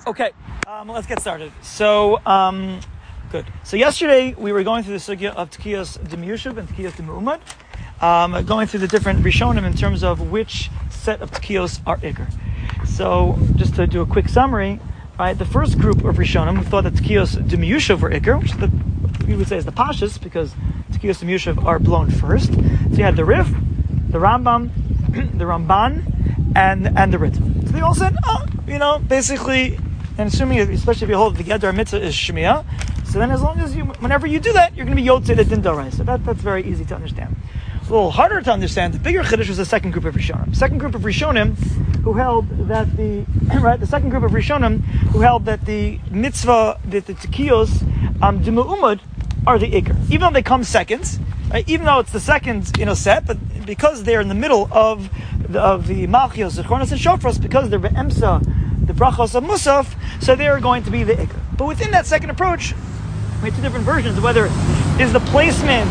Okay, let's get started. So, good. So yesterday we were going through the sugya of Tkiyos D'Miyushav and Tkiyos D'Mu'umad, going through the different Rishonim in terms of which set of Tkiyos are Iker. So, just to do a quick summary, right? The first group of Rishonim who thought that Tkiyos D'Miyushav were Iker, which we would say is the Pashas, because Tkiyos D'Miyushav are blown first. So you had the Rif, the Rambam, the Ramban, and the Ritva. So they all said, basically, and assuming, especially if you hold the Gedar Mitzvah is Shmiya, so then as long as whenever you do that, you're going to be Yotzei the Din D'Oraisa. So that's very easy to understand. A little harder to understand, the bigger Chiddush was the second group of Rishonim. Second group of Rishonim who held that the mitzvah, that the Tkiyos, D'Mu'umad, are the Iker. Even though they come seconds, right? Even though it's the second, set, but because they're in the middle of the Malchios, the Chronos and Shofros, because they're Be'emsa, the Brachos of Musaf, so they are going to be the Iker. But within that second approach, we have two different versions, whether is the placement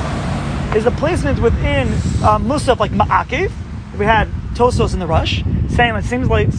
within Musaf like Ma'akev. We had Tosos in the Rush, saying it seems like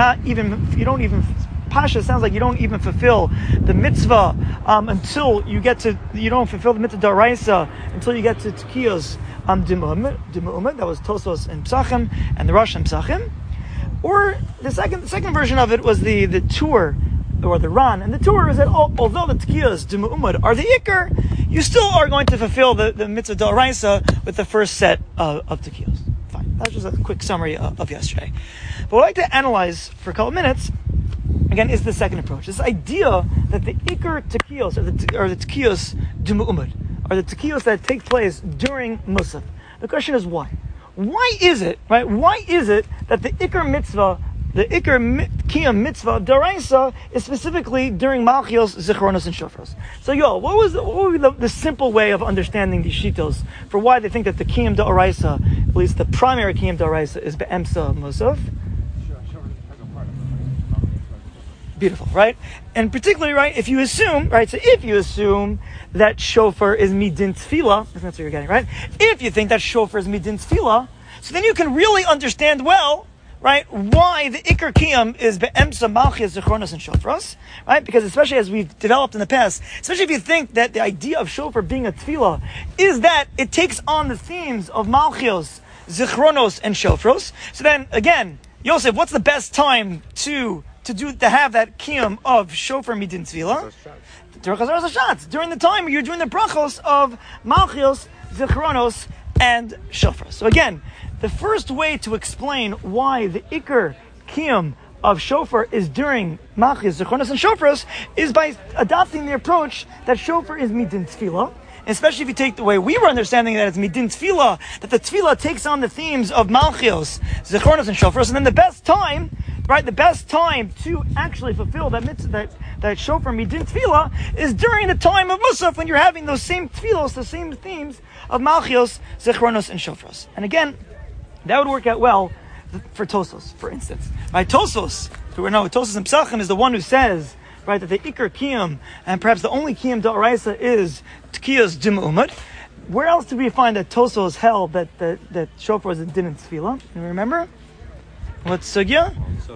Pasha sounds like you don't even fulfill the mitzvah until you don't fulfill the mitzvah d'oraisa until you get to Tkiyos D'Mu'umad. That was Tosos and Psachim and the Rosh and Psachim. Or the second version of it was the Tur or the Ran, and the Tur is that although the Tkiyos D'Mu'umad are the Iker, you still are going to fulfill the mitzvah d'oraisa with the first set of Tkiyos. Fine, that's just a quick summary of yesterday. But what I'd like to analyze for a couple minutes again is the second approach. This idea that the Iker Tkiyos or the Tkiyos D'Mu'umad are the Tkiyos that take place during Musaf. The question is why? Why is it that the Iker mitzvah, the Iker Kiyam mitzvah d'oraisa is specifically during Malchios, Zichronos, and Shofros? So what would be the simple way of understanding these shitos for why they think that the Kiyam d'oraisa, at least the primary Kiyam d'oraisa, is Be'emsa Musaf? Beautiful, right? And particularly, right, if you assume that shofar is midin tefillah, that's what you're getting, right? If you think that shofar is midin tefillah, so then you can really understand well, right, why the Iker Kiyam is be'emsa malchias zichronos and shofros, right? Because especially as we've developed in the past, especially if you think that the idea of shofar being a tefillah is that it takes on the themes of malchios, zichronos, and shofros. So then, again, Yosef, what's the best time to have that kiyum of shofar midin tefillah? During the time you're doing the brachos of malchios, zichronos, and shofar. So again, the first way to explain why the ikar kiyum of shofar is during malchios, zichronos, and shofar is by adopting the approach that shofar is midin tefillah. Especially if you take the way we were understanding that it's midin tefillah, that the tefillah takes on the themes of malchios, zichronos, and shofar. And then the best time to actually fulfill that mitzvah, that shofar midin tefillah, is during the time of Musaf, when you're having those same tefillos, the same themes of malchios, zichronos, and shofar. And again, that would work out well for Tosos, for instance. Right? Tosos and Psachim is the one who says, right, that the Iker Kiyam, and perhaps the only Kiyam d'oraisa, is Tkiyos D'Mu'umad. Where else do we find that Tosos held that shofar is a din in tefillah? You remember? What's sugya?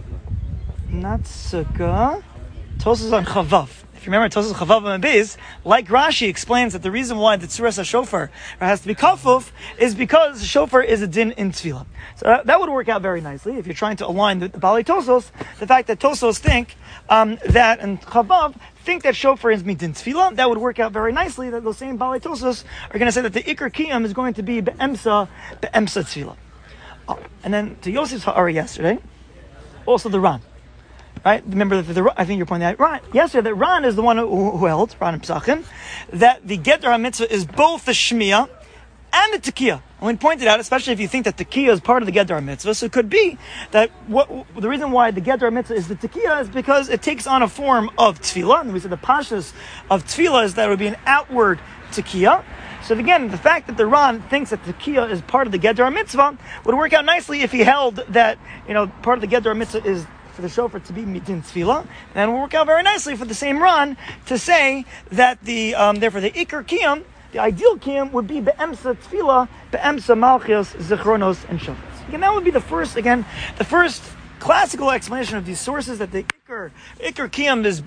Not sukkah. Tosos on Chavav. If you remember, Tosos Chavav and Beis, like Rashi explains that the reason why the tzuras HaShofar has to be kafuf is because shofar is a din in tefillah. So that would work out very nicely if you're trying to align the Balei Tosos, the fact that Tosos think that, and Chavav think that shofar is midin tefillah. That would work out very nicely that those same Balei Tosos are going to say that the Iker Kiyam is going to be be'emsa tefillah. And then to Yosef's ha'ara yesterday, also the Ran. Right? Remember, I think you're pointing out Ran. Yesterday, that Ran is the one who held, Ran and Psachim, that the Gedar HaMitzvah is both the Shmiya and the Tekiyah. And we pointed out, especially if you think that Tekiyah is part of the Gedar HaMitzvah, so it could be that the reason why the Gedar HaMitzvah is the Tekiyah is because it takes on a form of Tefillah. And we said the Pashas of Tefillah is that it would be an outward Tekiyah. So again, the fact that the Ran thinks that the Tekiyah is part of the Gedar HaMitzvah would work out nicely if he held that, part of the Gedar HaMitzvah is for the shofar to be midin tefillah, and it will work out very nicely for the same Ran to say that therefore the Iker Kiyam, the ideal Kiyam, would be be'emsa tefillah, be'emsa malchios, zichronos, and shofar. Again, that would be the first classical explanation of these sources that the Iker Kiyam is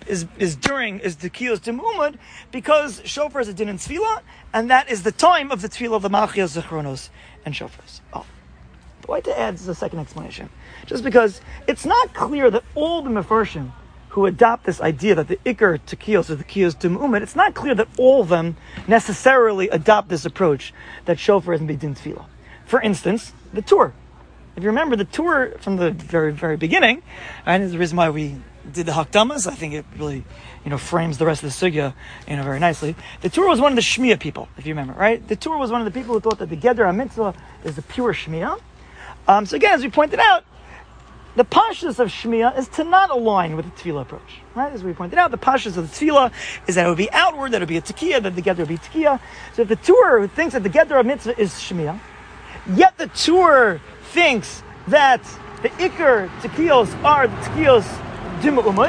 the Kiyos Dimumad, because shofar is a din in tefillah, and that is the time of the tefillah of the Malchios, Zichronos, and shofars. Oh, but why to add the second explanation? Just because it's not clear that all the Mefarshim who adopt this idea that the Iker Tekiyos is the Kiyos Dimumad, it's not clear that all of them necessarily adopt this approach that shofar is Midin Tefillah. For instance, the Tur. If you remember the Tur from the very, very beginning, and it's the reason why we did the Hakdamas, I think it really, frames the rest of the sugya, very nicely. The Tur was one of the Shmiya people, if you remember, right? The Tur was one of the people who thought that the Geder HaMitzvah is the pure Shmiya. So again, as we pointed out, the pashtus of Shmiya is to not align with the Tefillah approach, right? As we pointed out, the pashtus of the Tefillah is that it would be outward, that it would be a Tekiah, that the Geder would be Tekiah. So if the Tur thinks that the Geder HaMitzvah is Shmiya, yet the Tur thinks that the Iker Tekiyos are the Tekiyos Dimumad,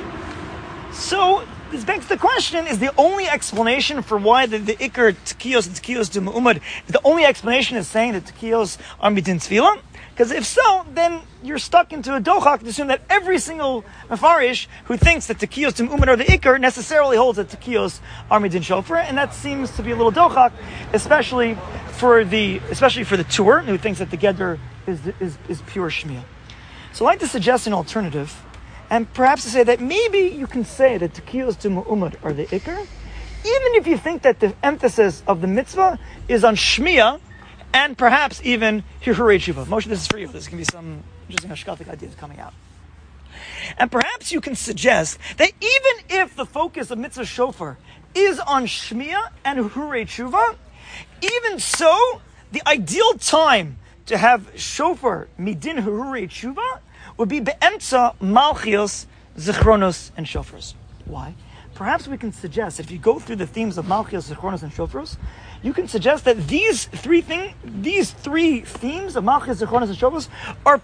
so this begs the question, is the only explanation for why the Iker Tekiyos and Tekiyos Dimumad, the only explanation is saying that Tekiyos are Midin Tefillah? Because if so, then you're stuck into a dochak to assume that every single Mefarish who thinks that Tekiyos Dimumad are the Iker necessarily holds that Tekiyos are Midin Shofar, and that seems to be a little dochak, especially for the Tur, who thinks that the Geder is pure Shmiya. So I'd like to suggest an alternative, and perhaps to say that maybe you can say that Tekiyos Dimumad are the Iker, even if you think that the emphasis of the mitzvah is on Shmiya, and perhaps even Hirurei Tshuva. Moshe, this is for you. There's going to be some interesting hashkafic ideas coming out. And perhaps you can suggest that even if the focus of mitzvah shofar is on Shmiya and Hirurei Tshuva, even so, the ideal time to have shofar midin Hirurei Tshuva would be be'emtza Malchios, Zichronos, and shofars. Why? Perhaps we can suggest, if you go through the themes of Malchios, Zichronos, and shofars, you can suggest that these three themes of Malchios, Zichronos, and shofars are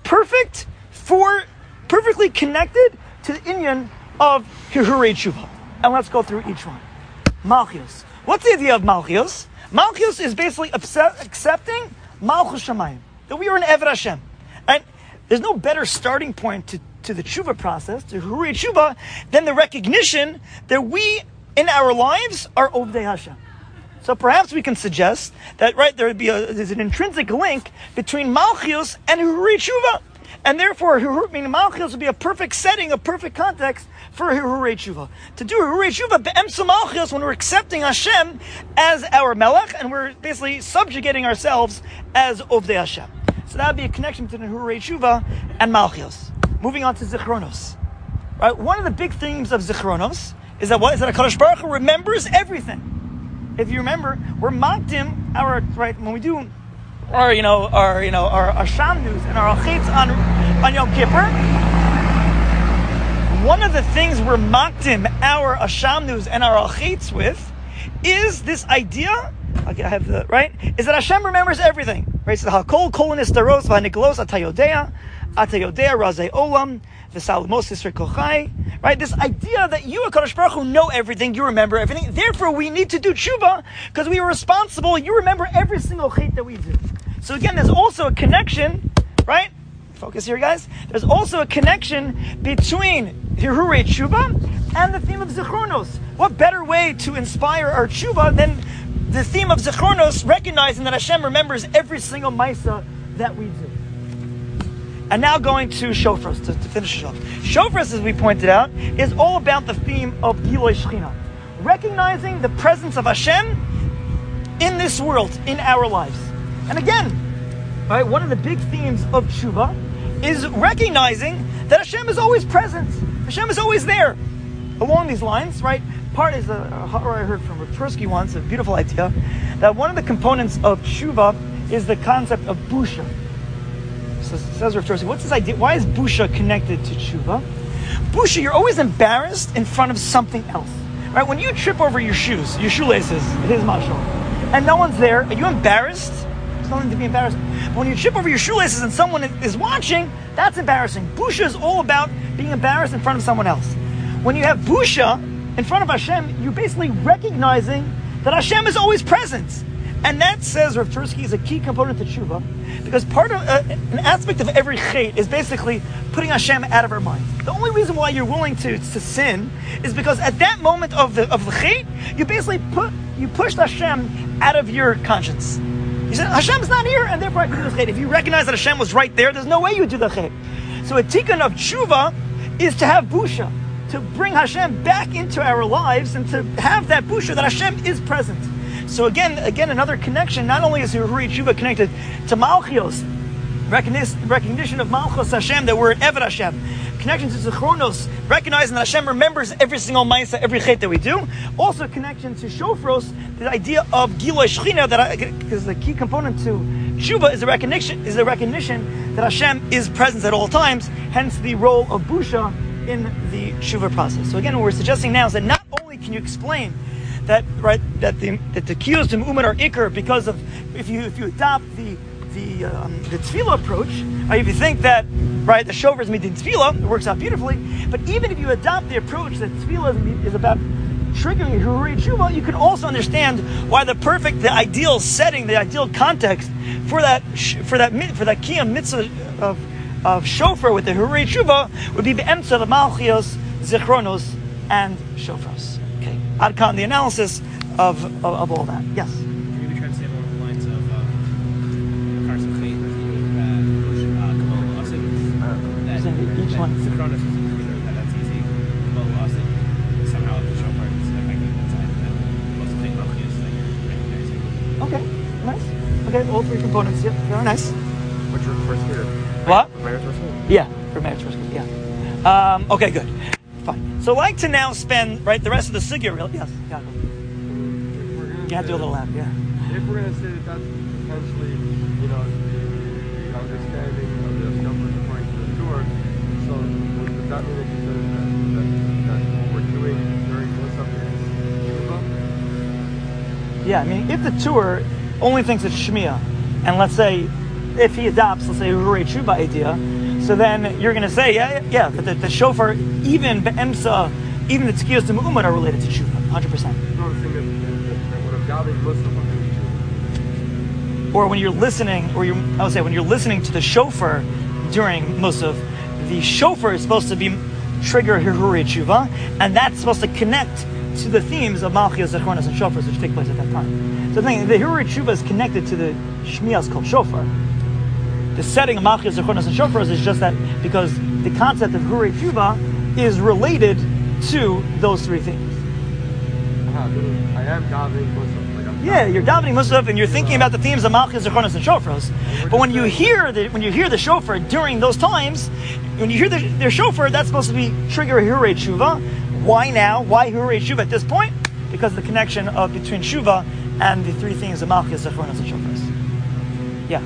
perfectly connected to the inyan of Hirurei Tshuva. And let's go through each one. Malchios. What's the idea of Malchios? Malchios is basically accepting Malchus Shamayim, that we are an Eved Hashem. And there's no better starting point to the Tshuva process, to Hirurei Tshuva, than the recognition that we, in our lives, are Ovdei Hashem. So perhaps we can suggest that, right, there's an intrinsic link between Malchios and Hirurei Tshuva. And therefore, Malchios would be a perfect setting, a perfect context for Hirurei Tshuva. To do Hirurei Tshuva, be'emtza Malchios, when we're accepting Hashem as our Melech, and we're basically subjugating ourselves as Ovdei Hashem. So that would be a connection between Hirurei Tshuva and Malchios. Moving on to Zichronos. Right, one of the big themes of Zichronos is that what? Is that HaKadosh Baruch Hu remembers everything. If you remember, we're makdim when we do our Ashamnus and our Achetz on Yom Kippur. One of the things we're makdim our Ashamnus and our Achetz with is this idea. Okay, I have the right. Is that Hashem remembers everything? Right. So Hakol Kolonis Daros VaNiklos Atayodea Razei Olam V'Salmos Yisrael Kochai. Right, this idea that you, HaKadosh Baruch Hu, know everything, you remember everything. Therefore, we need to do tshuva because we are responsible. You remember every single chait that we do. So again, there's also a connection, right? Focus here, guys. There's also a connection between Hirurei Tshuva and the theme of Zichronos. What better way to inspire our tshuva than the theme of Zichronos, recognizing that Hashem remembers every single maisa that we do? And now going to shofars, to finish it off. Shofars, as we pointed out, is all about the theme of Giloi Shechina. Recognizing the presence of Hashem in this world, in our lives. And again, right, one of the big themes of Tshuva is recognizing that Hashem is always present. Hashem is always there. Along these lines, right, part is I heard from Raptursky once, a beautiful idea, that one of the components of Tshuva is the concept of busha. Says Rav Torsky, what's this idea? Why is busha connected to tshuva? Busha, you're always embarrassed in front of something else. Right? When you trip over your shoelaces, his mashal, and no one's there, are you embarrassed? There's nothing to be embarrassed. But when you trip over your shoelaces and someone is watching, that's embarrassing. Busha is all about being embarrassed in front of someone else. When you have busha in front of Hashem, you're basically recognizing that Hashem is always present. And that, says Rav Tursky, is a key component to tshuva, because part of an aspect of every chet is basically putting Hashem out of our mind. The only reason why you're willing to sin is because at that moment of the chet, you basically pushed Hashem out of your conscience. You said, Hashem's not here, and therefore I can do the chet. If you recognize that Hashem was right there, there's no way you would do the chet. So a tikkun of tshuva is to have busha, to bring Hashem back into our lives and to have that busha that Hashem is present. So again, another connection. Not only is Hururi Tshuva connected to Malchios, recognition of Malchus Hashem, that we're Eved Hashem, connection to Zichronos, recognizing that Hashem remembers every single Ma'aseh, every Chet that we do. Also connection to Shofros, the idea of Giloi Shechina, that is the key component to Tshuva, is the recognition that Hashem is present at all times. Hence the role of Busha in the Tshuva process. So again, what we're suggesting now is that not only can you explain that the kiyos to Me'umad are ikr because of if you adopt the tefillah approach, or if you think that the shofar is midin tefillah, it works out beautifully. But even if you adopt the approach that tefillah is about triggering Hururi Tshuva, you can also understand why the ideal setting, the ideal context for that kiyam mitzvah of shofar with the Hururi Tshuva would be be'emtza the malchios, zichronos, and shofros. Ad kan, the analysis of all that. Yes? Maybe try to say along the lines of Karsa Chet, Kabbalah Asid. Each one. Synchronous is that's easy. Kabbalah Asid, somehow the shofar is affecting that side. And most of the Malchios that you're recognizing. Okay, nice. Okay, all three components. Yeah, very nice. What's your first year? What? Marriage first year? Yeah, for marriage first year. Yeah. Okay, good. Fine. So I'd like to now spend the rest of the sugya. Yes, got it. You have to do a little laugh, yeah. If we're going to say that that's potentially, the understanding of the numbers according to the Torah, so does that mean that what we're doing during Musaf is Tshuva? Yeah, I mean, if the Torah only thinks it's Shmiya, and let's say, if he adopts, let's say, Hururi Tshuva idea, so then you're going to say, yeah, that the shofar, even be'emsa, even the tkiyos to Me'umad are related to Tshuva, 100%. Or when you're listening, when you're listening to the shofar during Musaf, the shofar is supposed to be trigger Hururi Tshuva, and that's supposed to connect to the themes of Malchios, Zechronos, and Shofars, which take place at that time. So the Hururi Tshuva is connected to the Shmiyas called shofar. The setting of Malchios, Zechronos, and Shofars is just that because the concept of Hururi Tshuva is related to those three things. I am davening Musaf. Yeah, you're davening Musaf and you're thinking about the themes of Malchios, Zechronos, and Shofars. But when you hear the shofar during those times, when you hear the shofar, that's supposed to be trigger Hururi Tshuva. Why now? Why Hururi Tshuva at this point? Because of the connection between Tshuva and the three themes of Malchios, Zechronos, and Shofars. Yeah.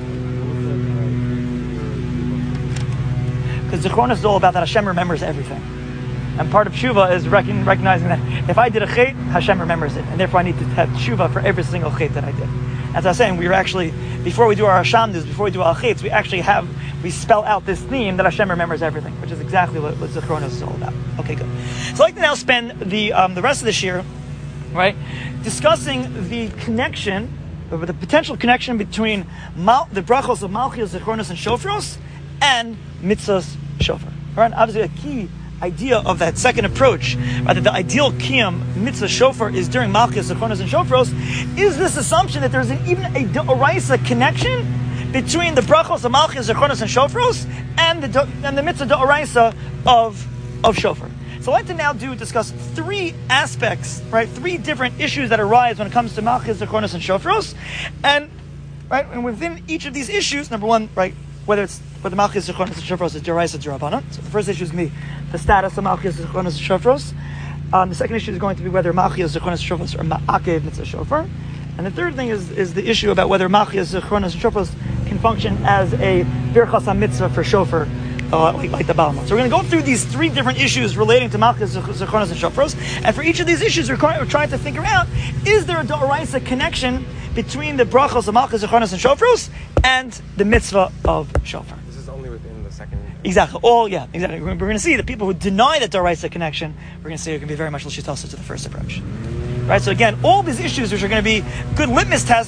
Because Zichronos is all about that Hashem remembers everything. And part of Tshuva is recognizing that if I did a chet, Hashem remembers it. And therefore I need to have Tshuva for every single chet that I did. As I was saying, before we do our Hashamdas, before we do our chets, we spell out this theme that Hashem remembers everything, which is exactly what Zichronos is all about. Okay, good. So I'd like to now spend the rest of this year, discussing the connection, or the potential connection between the brachos of Malchios, Zichronos, and Shofros, and mitzvahs shofar. Right? Obviously, a key idea of that second approach, that the ideal kiyam mitzvah shofar is during Malchios, Zichronos, and Shofros, is this assumption that there's even a d'oraisa connection between the brachos of Malchios, Zichronos, and Shofros and the mitzvah d'oraisa of shofar. So I'd like to now discuss three aspects, three different issues that arise when it comes to Malchios, Zichronos, and Shofros, and within each of these issues, number one, whether Malchios, Zichronos, and Shofros is d'oraisa d'rabbanan. So the first issue is going to be the status of Malchios, Zichronos, and Shofros. The second issue is going to be whether Malchios, Zichronos, and Shofros are ma'akev mitzvah shofar. And the third thing is the issue about whether Malchios, Zichronos, and Shofros can function as a birchas ha-mitzvah for shofar, like the Baal Mot. So we're going to go through these three different issues relating to Malchios, Zichronos, and Shofros. And for each of these issues, we're trying to figure out, is there a d'oraisa connection between the brachos of Malchios, Zichronos, and Shofros and the mitzvah of shofar? This is only within the second. Exactly. Exactly. We're going to see the people who deny the d'oraisa connection, we're going to see are going to be very much l'shitasa to the first approach. Right? So again, all these issues which are going to be good litmus tests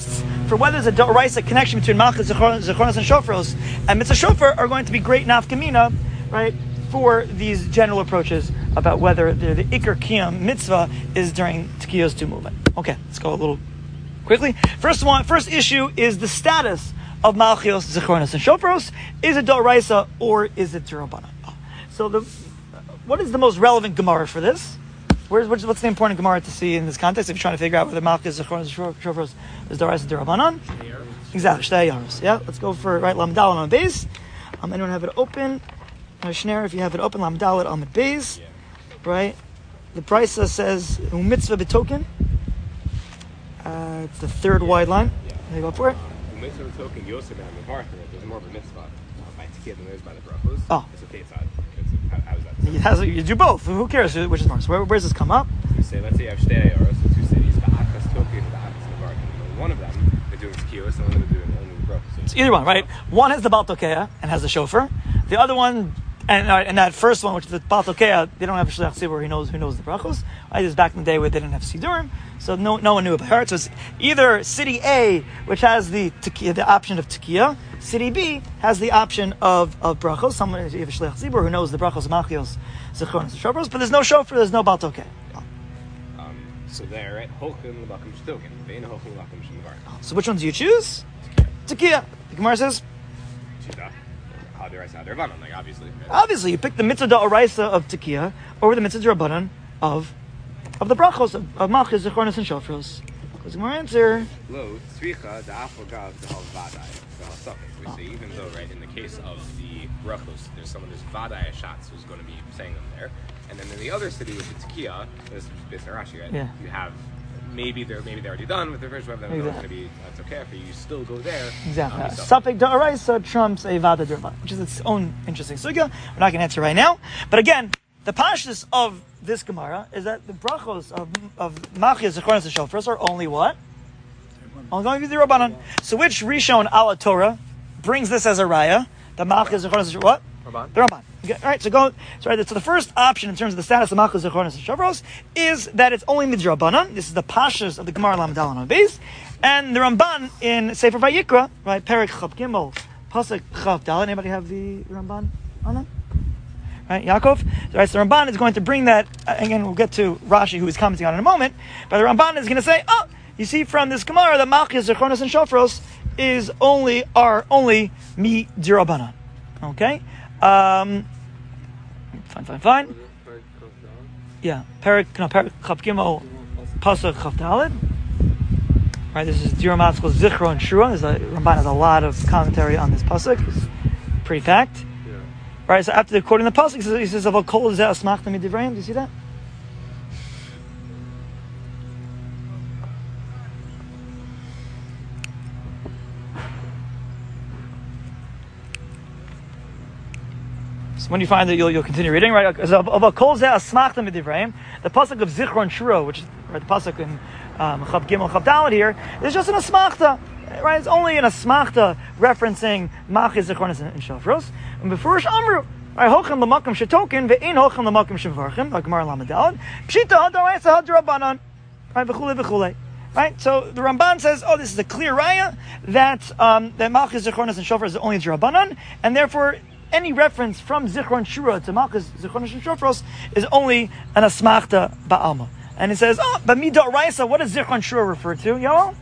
for whether there's a Doraisa connection between Malchus, Zechronos, and Shofros, and Mitzvah Shofar are going to be great nafkamina, right, for these general approaches about whether the Iker Kiyam mitzvah is during Tekiyos to movement. Okay, let's go a little quickly. First issue is the status of Malchios, Zechronos, and Shofros. Is it Doraisa or is it Durabanan? So what is the most relevant Gemara for this? What's the important Gemara to see in this context if you're trying to figure out whether Malchus, Zechronos, and Shofros is Doraisa, Durabanan? Exactly, Shtei Yaros. Yeah, let's go for Lam Daled on base. Anyone have it open? Shner, if you have it open, Lam Daled on base. Right? The Brisa says mitzvah betoken. It's the third wide line. There you go for it. Mitzvah betoken Yosef and Mevarch. There's more of a mitzvah by Tekiyah than there is by the brachos. Oh, it's a Teitzad. How is that? You do both. Who cares which is more? So where does this come up? Let's say you have Shtei Ayoros, so two cities, Ba'akas Token and Ba'akas Mevarch. One of them they're doing Tekiyos, and one of them they're doing only the brachos. It's either one, right? One has the Baal Tokea and has the shofar. The other one, and that first one, which is the Baal Tokea, they don't have a Shliach Tzibur who knows the brachos. Right? It was back in the day where they didn't have Sidurim, so no one knew about her. So it's either city A, which has the option of Tekiyah. City B has the option of brachos. Someone, you have a Shliach Tzibur who knows the brachos, Malchios, Zechronos, and Shofros, but there's no shofar, there's no Baal Tokea. So there, right? Holchem l'makom shtoken, ve'in holchem l'makom shmevarch. So which one do you choose? Tekiyah. The Gemara says. Like obviously. Right? Obviously, you pick the mitzvah da'oraisa of Tekiyah over the mitzvah d'Rabbanan of the brachos of Malchus, Zechronos, and Shofros. What's the answer? Lo tzricha da'afogav da'al vadai da'al suffix. We say even though, right, in the case of the brachos, there's vadai shots who's going to be saying them there, and then in the other city with the Tekiyah, this is based on Rashi, right? Yeah. You have. Maybe they're already done with the first web. Then it's going to be that's okay for you. You still go there. Exactly. Safek da'oraisa trumps a vada d'Rabbanan, which is its own interesting sugya. We're not going to answer right now. But again, the pashtus of this Gemara is that the brachos of Malchios, Zechronos, and Shofros are only what? Only going to be the Rabbanan. So which Rishon ala Torah brings this as a raya? The Malchios, Zechronos, and what? Rabban. The Rabban. Okay, all right, so the first option in terms of the status of Malchus, Zechronos, and Shofros is that it's only midrabanan. This is the pashas of the Gemara Lam Daled on base, and the Ramban in Sefer Vayikra, right? Perek Chav Gimel, Pasuk Chav Daled. Anybody have the Ramban on them? Right, Yaakov. Right, so the Ramban is going to bring that. Again, we'll get to Rashi, who is commenting on it in a moment. But the Ramban is going to say, "Oh, you see from this Gemara that Malchus, Zechronos, and Shofros are only midrabanan." Okay. Fine. Yeah, Perek Chav Gimel, Pasuk Chav Daled. Right, this is Dira Matzkel's Zichron Shura. Ramban has a lot of commentary on this pasuk. It's pretty packed. Yeah. Right, so after quoting the pasuk, he says, "Avol kol zeh asmachta midivrayim." Do you see that? When you find it, you'll continue reading, right? The pasuk of Zichron Shura, which is right, the pasuk in Chav Gimel Chav Daled here, is just an asmachta, right? It's only an asmachta referencing Malchus, Zechronos, and Shofros. And before Amru, right? Hochem l'makom shetoken ve'ein hochem l'makom shevarchim, like Gemara Lamed Daled. Pshita hadaraisa hadrabanan, right? V'chulei v'chulei. Right, so the Ramban says, "Oh, this is a clear raya that Malchus, Zechronos, and Shofros is only Drabanan, and therefore." Any reference from Zichron Shura to Malchus, Zechronos, and Shofros is only an asmachta ba'alma. And it says, "Oh, but midot raisa, what does Zichron Shura refer to? Yo,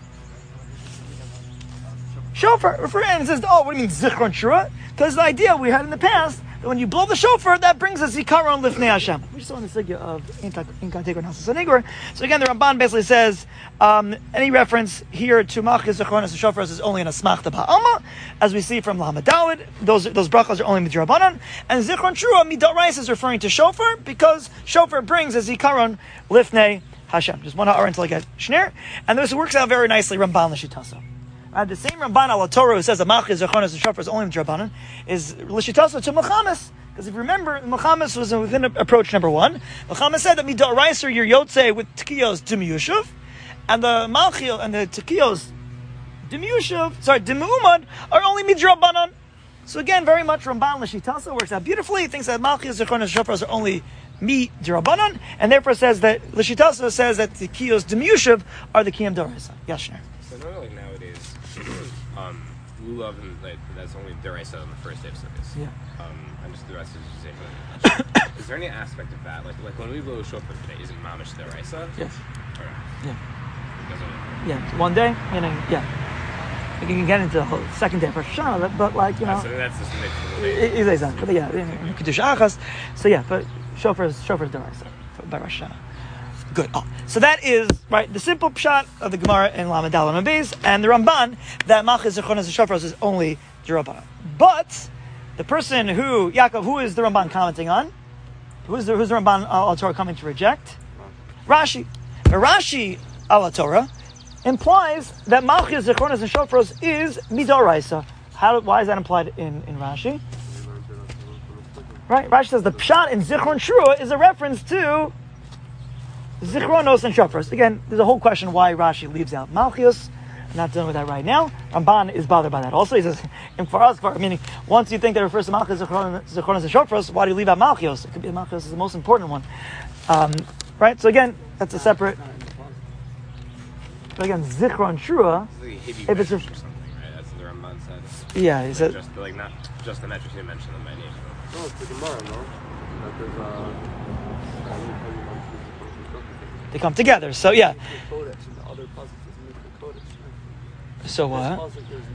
shofar. And it says, "Oh, what do you mean Zichron Shura?" Because the idea we had in the past that when you blow the shofar, that brings us zikaron lifnei Hashem. We just saw in the sugya of inkantegor nasas anigor. So again, the Ramban basically says any reference here to Malchus, Zechronos, and Shofros is only an asmachta ba'alma, as we see from Lamed Daled. Those brachos are only midrabanan, and Zichron Shura midot raisa is referring to shofar because shofar brings a zikaron lifnei Hashem. Just one hour until I get shner, and this works out very nicely. Ramban l'shitasa. The same Ramban ala Torah who says that Malchus, Zechronos, and Shofar is only midrabanan is l'shitasa to Mechamis. Because if you remember, Mechamis was within approach number one. Mechamis said that midot raisa your yotze with tekiyos dimiyushav, and the Malchio and the tekiyos dimu'umad are only midrabanan. So again, very much Ramban l'shitasa works out beautifully. He thinks that Malchus, Zechronos, and Shofar are only midrabanan, and therefore says that l'shitasa says that the tekiyos dimiyushav are the kiyam d'oraisa. Yashner. So normally nowadays, lulav, and like, that's only deraisa on the first day of Sukkot. Yeah. And just the rest is just saying. Is there any aspect of that, like when we blow shofar today, is it mamish deraisa? Yes. Or Yeah. doesn't it? Yeah. It's one day, meaning, yeah. You can get into the whole second day of Rosh Hashanah, but like, you know. So that's just the Exactly. But yeah, Kiddush Achas. So yeah, but shofar is deraisa by Rosh Hashanah. Good. Oh, so that is right the simple pshat of the Gemara in Lamed Dalet and Beis, and the Ramban that Malchus Zechonos and Shofros is only D'Rabbanan. But the person who who is the Ramban commenting on? Who's the Ramban al Torah coming to reject? Rashi. Rashi al Torah implies that Malchus Zechonos and Shofros is Midoraisa. Why is that implied in Rashi? Right. Rashi says the pshat in Zichron Shura is a reference to Zichronos and Shofros. Again, there's a whole question why Rashi leaves out Malchios. I'm not dealing with that right now. Ramban is bothered by that also. He says, and for us, meaning, once you think that refers to Malchios, Zichronos, and Shofros, why do you leave out Malchios? It could be Malchios is the most important one. Right? So again, that's a separate... But again, Zichron Shura... If it's or something, right? That's what the Ramban said. Yeah, he said... Not just the metrics, you mentioned them by name. No, it's the Gemara, no? That there's They come together. So yeah. So what?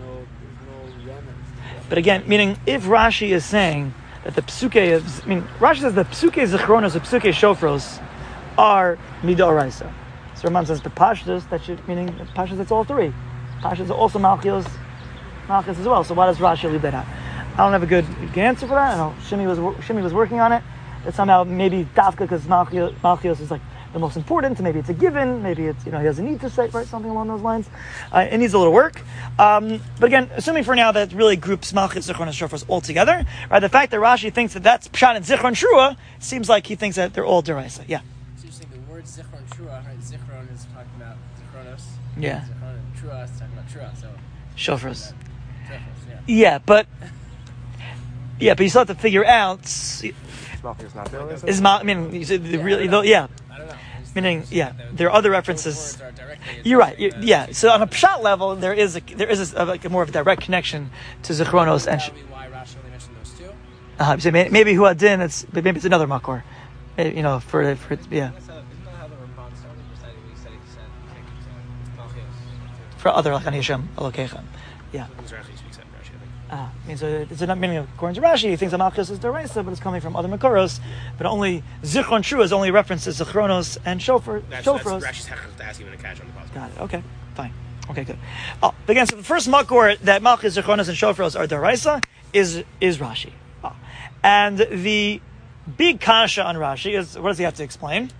But again, meaning if Rashi is saying that the psuke of, Rashi says the psuke zichronos, the psuke shofros are midoraisa. So Ramban says the pashtus, that should, meaning the pashtus, that's all three. Pashtus are also malchios as well. So why does Rashi leave that out? I don't have a good answer for that. I know Shimi was working on it. That somehow maybe dafka because malchios is like the most important, maybe it's a given, maybe it's, he doesn't need to say, right, something along those lines. It needs a little work. But again, assuming for now that it really groups Malchus, Zichron, and Shofros all together, right, the fact that Rashi thinks that that's Pshat and Zichron Shua, seems like he thinks that they're all deraisa. Yeah. So you're saying the word Zichron Shua, right? Zichron is talking about Zichronos. Yeah. Zichron and Trua is talking about Trua, so. Shofros. Yeah. Yeah, but you still have to figure out, Malchios not deraisa? you said yeah. I don't know. Meaning, yeah, there are other references. You're right. Yeah. So on a pshat level, there is a more of a direct connection to Zichronos and. That would be why Rashi only mentioned those two. So maybe Huadin. Maybe it's another makor. For yeah. Isn't that how the Ramban started? He said Malchios. For other like Anisham Alokechem. Yeah. Rashi speaks out Rashi, I think. So it's not meaning according to Rashi, he thinks that Malchus is deraisa, but it's coming from other makoros. But only Zichron Shua is only references to Zichronos and Shofros. That's Rashi's asking him to catch on the possible. Got it. Okay, fine. Okay, good. But again, so the first makor that Malchus, Zichronos, and Shofros are deraisa is Rashi. And the big kasha on Rashi is, what does he have to explain?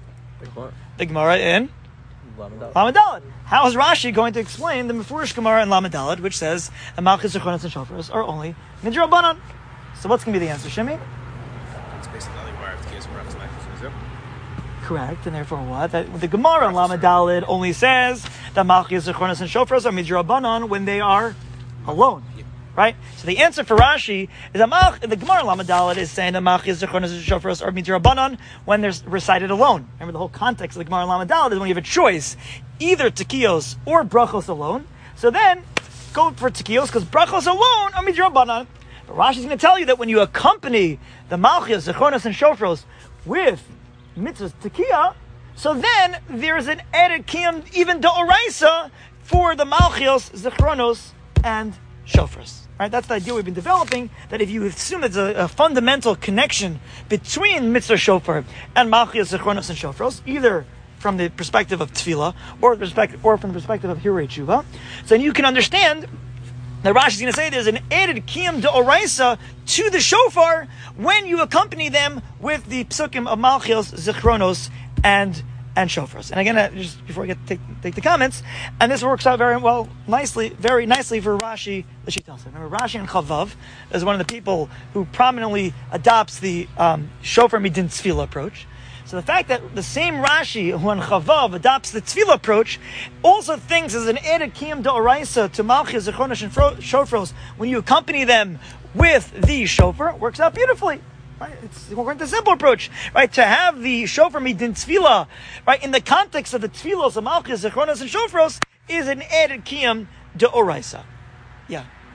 The Gemara in Lamed Dalet. How is Rashi going to explain the Mefurish Gemara in Lamed Dalet, which says that Malchus, Zichronos, and Shofros are only midrabanan? So what's going to be the answer, Shimi? It's basically nothing more of the case where it's like Correct, and therefore what? That the Gemara in Lamed Dalet only says that Malchus, Zichronos, and Shofros are midrabanan when they are alone. Right? So the answer for Rashi is that the Gemara Lamed Dalet is saying that Malchus, Zichronos, and Shofros are midrabanan when they're recited alone. Remember, the whole context of the Gemara Lamed Dalet is when you have a choice, either Tekiyos or Brachos alone. So then, go for Tekiyos, because Brachos alone are midrabanan. But Rashi's going to tell you that when you accompany the Malchus, Zichronos, and Shofros with mitzvahs Tekiyah, so then there is an added kiyum, even D'Oraisa, for the Malchus, Zichronos, and Shofros. Right? That's the idea we've been developing, that if you assume there's a fundamental connection between mitzvah shofar and Malchus, Zichronos, and Shofros, either from the perspective of tefillah or from the perspective of hirei tshuva, so then you can understand that Rashi is going to say there's an added kiyum deoraisa to the shofar when you accompany them with the psukim of Malchus, Zichronos, and Shofros. And again, just before I take the comments, and this works out very nicely for Rashi, the Shitasa. Remember, Rashi and Chavav is one of the people who prominently adopts the Shofar Midin Tefillah approach. So the fact that the same Rashi who on Chavav adopts the Tefillah approach also thinks as an added kiyum deoraisa to Malchus, Zichronos, and Shofros when you accompany them with the shofar, works out beautifully. Right? We're going to the simple approach, right? To have the shofar midin tefillah, right, in the context of the tefillos of Malchus, Zichronos, and Shofros, is an added kiyum deoraisa. Yeah.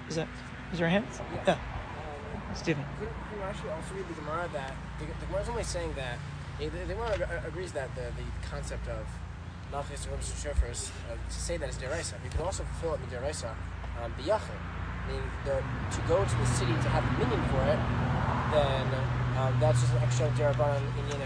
Is there a hand? Yeah. Stephen. Can you actually also read the Gemara that the Gemara is only saying that the Gemara agrees that the concept of Malchus or Shofars to say that is deraisa. You can also fulfill it with deraisa biyachid, meaning to go to the city to have the minion for it. Then that's just an extra derabanan Indian.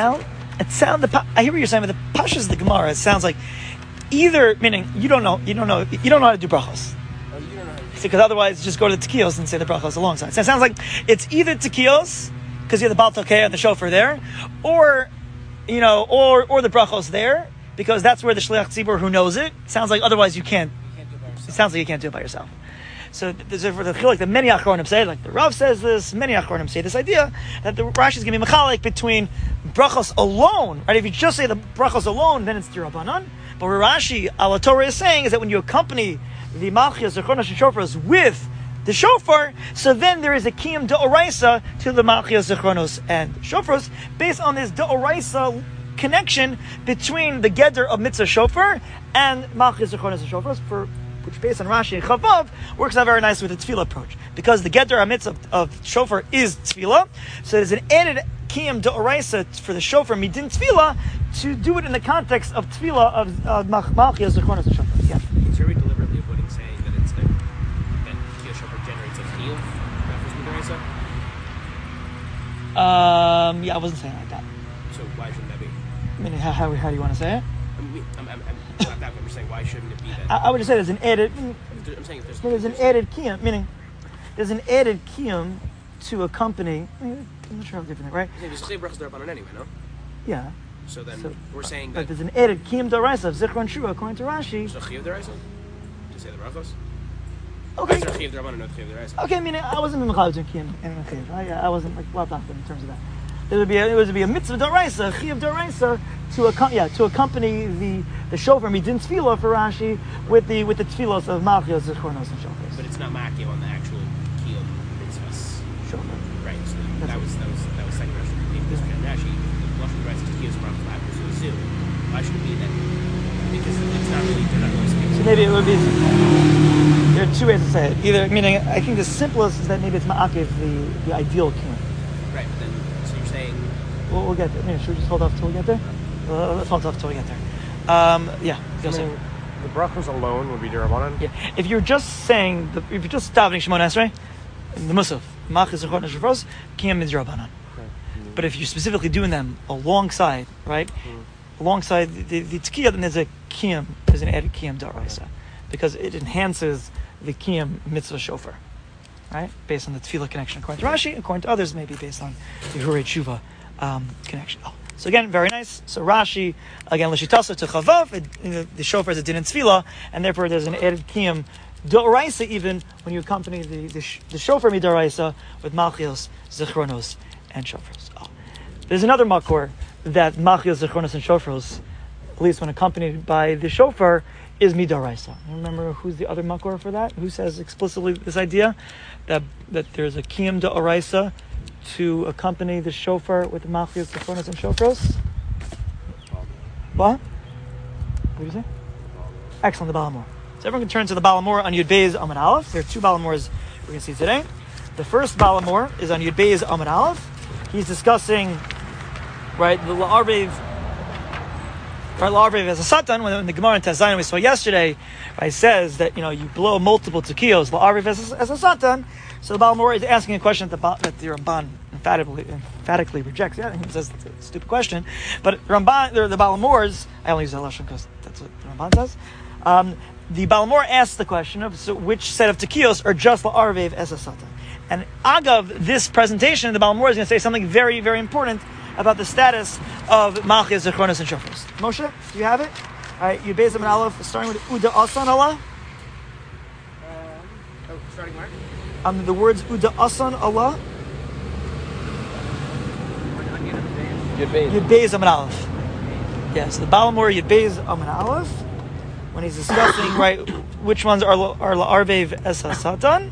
I hear what you're saying, but the pashas of the Gemara, it sounds like either, meaning you don't know how to do brachos. Oh, you don't know how to do Because otherwise, just go to the tekios and say the brachos alongside. So it sounds like it's either tekios, because you have the Baal Tokeh and the shofar there, or the brachos there, because that's where the shliach tzibur who knows it. Sounds like otherwise you can't. it by yourself. It sounds like you can't do it by yourself. So there's the chiluk that many achronim say, like the Rav says this, many achronim say this idea that the Rashi is going to be mechalik between brachos alone, right? If you just say the brachos alone, then it's d'Rabbanan. But what Rashi ala Torah is saying is that when you accompany the malchias, zechonos, and shofars with the shofar, so then there is a kiyum d'oraisa to the malchias, zechonos, and shofars based on this d'oraisa connection between the geder of mitzvah shofar and malchias, zechonos, and shofars, which based on Rashi and Chavav works out very nicely with the tefillah approach. Because the geder mitzvah of shofar is tefillah, so there's an added kiyum d'oraisa for the shofar midin tefillah to do it in the context of tefillah of malchias, zechonos, and shofar. Yeah. Is Rebbe deliberately avoiding saying that it's that tefillah shofar generates a kiyum, not for midiraisa? Yeah, I wasn't saying it like that. So why shouldn't that be? I mean, how do you want to say it? I'm not that. I'm just saying, why shouldn't it be that? I would just say there's an added. I'm saying if There's an added kiyum, meaning there's an added kiyum to accompany. I'm not sure how different, right? there's clear brachos d'Rabbanan anyway, no? Yeah. So then we're saying But that there's an added kiyum d'oraisa of zichron shua according to Rashi. so chiyuv d'oraisa to say the brachos. Okay. Is there chiyuv d'Rabbanan, not chiyuv d'oraisa? Okay, I mean, I wasn't in Mechalot kiyum and chiyuv. I wasn't like well talked in terms of that. It would be a mitzvah d'oraisa, chiyuv d'oraisa to accompany the shofar midin tefillah for Rashi with the tefillos of malchios, zichronos, and shofars. But it's not makil on the actual kiyuv mitzvahs. Shofar. Right. So that was second Rashi. This one Rashi, the lashon d'oraisa is kiyuv brachos l'apus to assume. Why should it be that? Because it's not really. They're not really speaking. So maybe it would be. There are two ways to say it. Either, meaning, I think the simplest is that maybe it's ma'akev, the ideal kiyum. Right. But then, so you're saying. We'll get there. Should we just hold off till we get there? Let's hold off till we get there. Yeah. Yosef. The brachos alone would be derabanan. Yeah. If you're just saying, if you're just davening Shemona Esrei, the Musaf, Malchus, Zechron, and Shofros, Kiyam is Rabbanan. But if you're specifically doing them alongside, right, alongside the Tkiyah, then there's a Kiyam, there's an added Kiyam Daraisa, because it enhances the Kiyam Mitzvah Shofar, right, based on the Tefillah connection. According to Rashi, according to others, maybe based on the Hurei Tshuva connection. So again, very nice. So Rashi, again, L'shitasa to Chavav, the shofar is a din in tefillah, and therefore there's an added kiyum d'oraisa even when you accompany the shofar midoraisa with malchios, zichronos, and shofars. There's another makor that malchios, zichronos, and shofars, at least when accompanied by the shofar, is midoraisa. You remember who's the other makor for that? Who says explicitly this idea that there's a kiyum d'oraisa to accompany the shofar with the malchios, zichronos, and shofros? What do you say? Excellent, the Balamor. So everyone can turn to the Balamor on Yud Beis Amud Aleph. There are two Balamors we're going to see today. The first Balamor is on Yud Beis Amud Aleph. He's discussing, right, the La'arvev as a satan. When the Gemara in Tezayin we saw yesterday, right, says that you blow multiple tekios, La'arvev as a satan. So the Balamor is asking a question that the Ramban emphatically rejects. Yeah, he says it's a stupid question. But Ramban, the Balamors, I only use that lashon because that's what the Ramban says. The Balamor asks the question of which set of tekios are just la'arvev as a satan. And agav this presentation, the Balamor is going to say something very, very important about the status of malchias, zichronos, and shofars. Moshe, do you have it? All right, Yud Beis Amud Aleph, starting with Uda Asan Allah. Starting where? The words Uda Asan Allah. Yud Beis Amud Aleph. Yes, the Balamor Yud Beis Amud Aleph, when he's discussing right which ones are la'arvev es hasatan.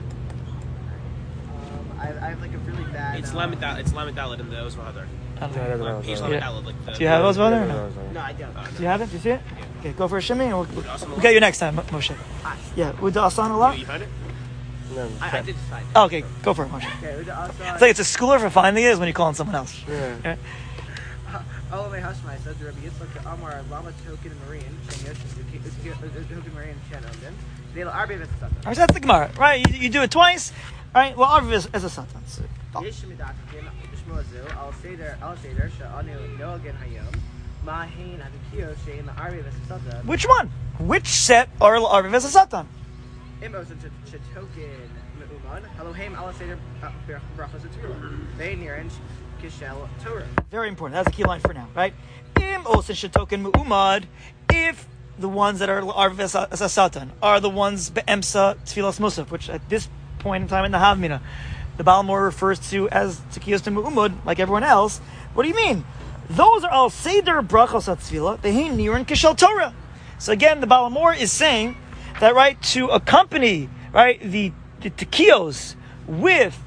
I have like a really bad. It's Lamed Dalet in the Oz V'Hadar. Page Lamed Dalet, like the. Do you have those, brother? Or no? No, I don't. Do you have it? Do you see it? Okay, go for a shimmy, and we'll get you next time, Moshe. Yeah, Uda Asan Allah. You find it? And then I did find it. Oh, okay, go for it, Moshe. Okay, we also It's like it's a schooler for finding it is when you're calling someone else. Yeah. Yeah. Oh, my Hashmai says Rabbi Yitzchak Amar Lama Token Marine Shen Yosh Token Marine Shen Omdim They'll Arbe Vesasatan. All right, so that's the Gemara, right? You do it twice, right? Well, Arviv is a satan. So, Yesh Midakim Ishmoazu Al Seder Sha'anu Noagan Hayom Mahin Avikio Shein Arbe Vesasatan. which one? Which set are Arviv as a satan? Imos and Token Me'uman Elohim Al Seder Brachos Atula. They near and Kishel Torah. Very important. That's the key line for now, right? Im osin shetoken mu'umad. If the ones that are Arviv as a satan are the ones be'emsa tfilas musaf, which at this point in time in the Havmina, the Balmor refers to as Tkiyos and Mu'umad, like everyone else. What do you mean? Those are all Seder Brachos Atzvila, Behin Niran Kishel Torah. So again, the Balmor is saying that, right, to accompany, right, the Tkiyos with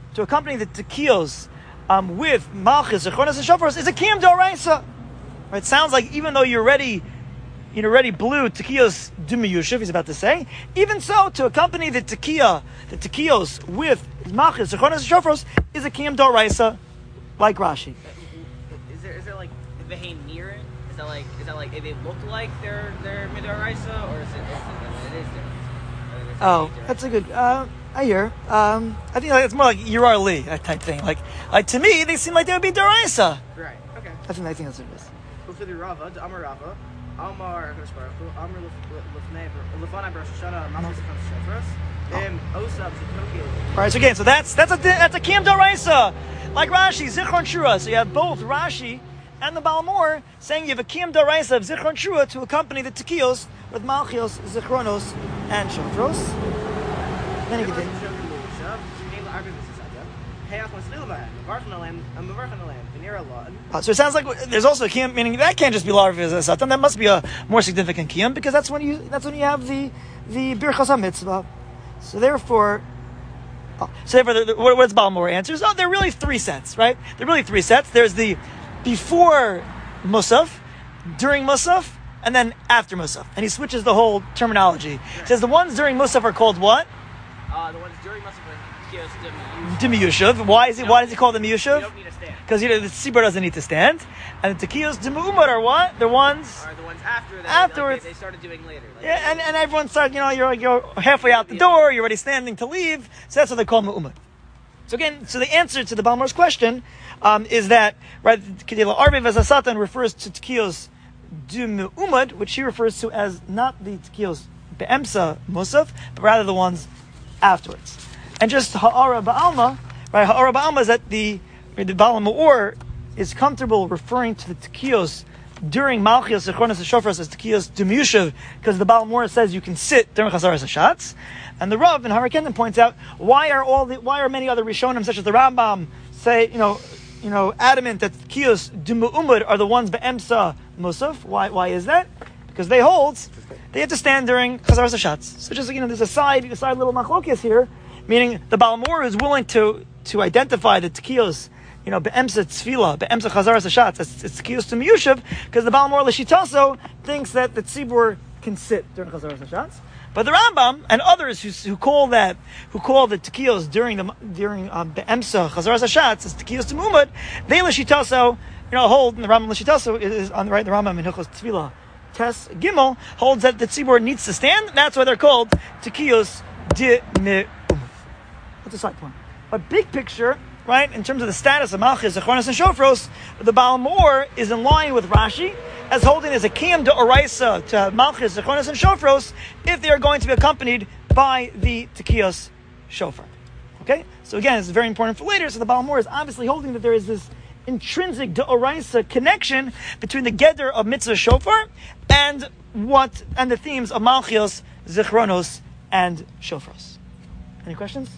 Malchus, Zechonos, and Shofars is a Kiyam D'Oraisa. Right? It sounds like even though you already blew Tekiyos Dumiyushiv, he's about to say, even so, to accompany the Tekiyos with Malchus, Zechonos, and Shofars is a Kiyam D'Oraisa, like Rashi. Is there like Vehain near it? Is that like if they look like they're Midoraisa, or is it is different? Oh, that's a good. I hear. I think it's more like Yurar Li type thing. Like to me, they seem like they would be D'Oraisa. Right. Okay. I think that's what it is. Ufili Rava, the Amar Rava, Amar Hakadosh Baruch Hu, Amar Lefanai Rosh Hashanah, Malchus Zechonos Shofros, Osab Zetokin. All right. So again, that's a Kiyam D'Oraisa, like Rashi, Zichron Shura. So you have both Rashi and the Balmor saying you have a Kiyam D'Oraisa of Zichron Shura to accompany the Tekiyos with Malchios, Zichronos, and Shofros. Then he continues. So it sounds like there's also a kiyum, meaning that can't just be larva as a satan. That must be a more significant kiyum because that's when you have the birchas hamitzvah. So therefore, what's Balmor answers? Oh, there are really three sets, right? There are really three sets. There's the before Musaf, during Musaf, and then after Musaf. And he switches the whole terminology. He says the ones during Musaf are called what? The ones during Musaf are Tekiyos Demiyushav. Why does he call them You Miyushav? don't need to stand. Because the tzibur doesn't need to stand. And the Tekiyos Demu'umad are what? They're ones. Or the ones after that. Afterwards. They started doing later. Like, Yeah, and everyone started, you're halfway out the door, you're already standing to leave. So that's what they call Mu'umad. So again, the answer to the Balmor's question is that, right, Kedila Arviv as a Satan refers to Tekiyos Demu'umad, which he refers to as not the Tekiyos Be'emsa Musaf, but rather the ones afterwards. And just Ha'ara Ba'alma, right? Ha'ara Ba'alma is that the Baal Ma'or is comfortable referring to the Tekiyos during Malchios, Zechonos, and Shofars as Tekiyos Demiyushav, because the Baal Ma'or says you can sit during Chazaras HaShatz. And the Rav in Harakenden points out why are many other Rishonim such as the Rambam say adamant that Tekiyos Demu'umad are the ones Be'emsa Musaf. Why is that? Because they hold they have to stand during Chazaras HaShatz. So just there's a side little machlokes here, meaning the Baal Ma'or is willing to identify the Tekiyos, Be'emsa Tzfila, Be'emsa Chazaras HaShatz, it's Tekiyos Demiyushav, because the Baal Ma'or L'Shitaso thinks that the Tzibur can sit during Chazaras HaShatz. But the Rambam and others who call the Tekiyos during Be'emsa Chazaras HaShatz as Tekiyos Demumad, they L'Shitaso, hold, and the Rambam L'Shitaso is on the right, the Rambam in Hilchos Tzfila Tes Gimel holds that the tzibur needs to stand, and that's why they're called Tekiyos Demu'umad. That's a side point. But big picture, right, in terms of the status of Malchus, Zechonos, and Shofros, the Baal Ma'or is in line with Rashi as holding as a Kiyam D'Oraisa to Malchus, Zechonos, and Shofros if they are going to be accompanied by the Tekiyos Shofar. Okay? So again, it's very important for later. So the Baal Ma'or is obviously holding that there is this intrinsic D'Oraisa connection between the Geder of Mitzvah Shofar and the themes of Malchios, Zichronos, and Shofros. Any questions?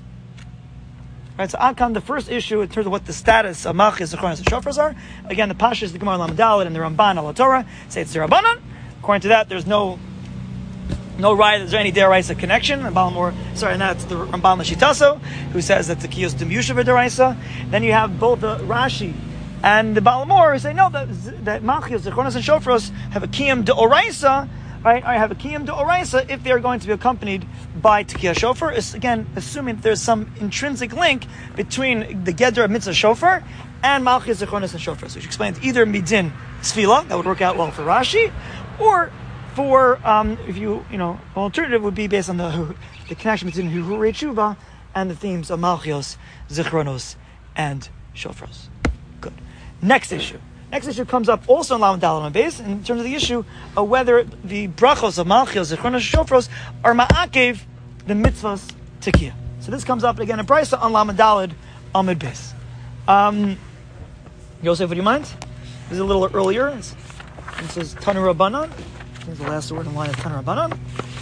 All right, so Akan, the first issue in terms of what the status of Malchios, Zichronos, and Shofars are. Again, the Pashas, the Gemara Lamed Dalet, and the Ramban al Torah say it's Zerabanan. According to that, there's no right. Is there any D'Oraisa connection? And that's the Ramban L'Shitaso, who says that the Tekiyos Demiyushav D'Oraisa. Then you have both the Rashi and the Baal Ma'or who say no, that Malchios, Zechonos, and Shofros have a Kiyam D'Oraisa right, I have a kiyum d'oraisa if they are going to be accompanied by tekiya shofar. It's, again, assuming that there's some intrinsic link between the gedra of mitzvah shofar and malchus zechonos and shofar. So you explain either midin tefillah, that would work out well for Rashi, or for if alternative would be based on the connection between Hurei Tshuva and the themes of malchus, zichronos, and shofros. Good. Next issue comes up also in Lamed Daled base in terms of the issue of whether the brachos of malchus, zichronos, shofros are ma'akev the mitzvahs tekiah. So this comes up again in Brisa on Lamed Daled Amud Beis. Yosef, would you mind? This is a little earlier. It says Tanu Rabbanan. Here's the last word in line of Tanu Rabbanan.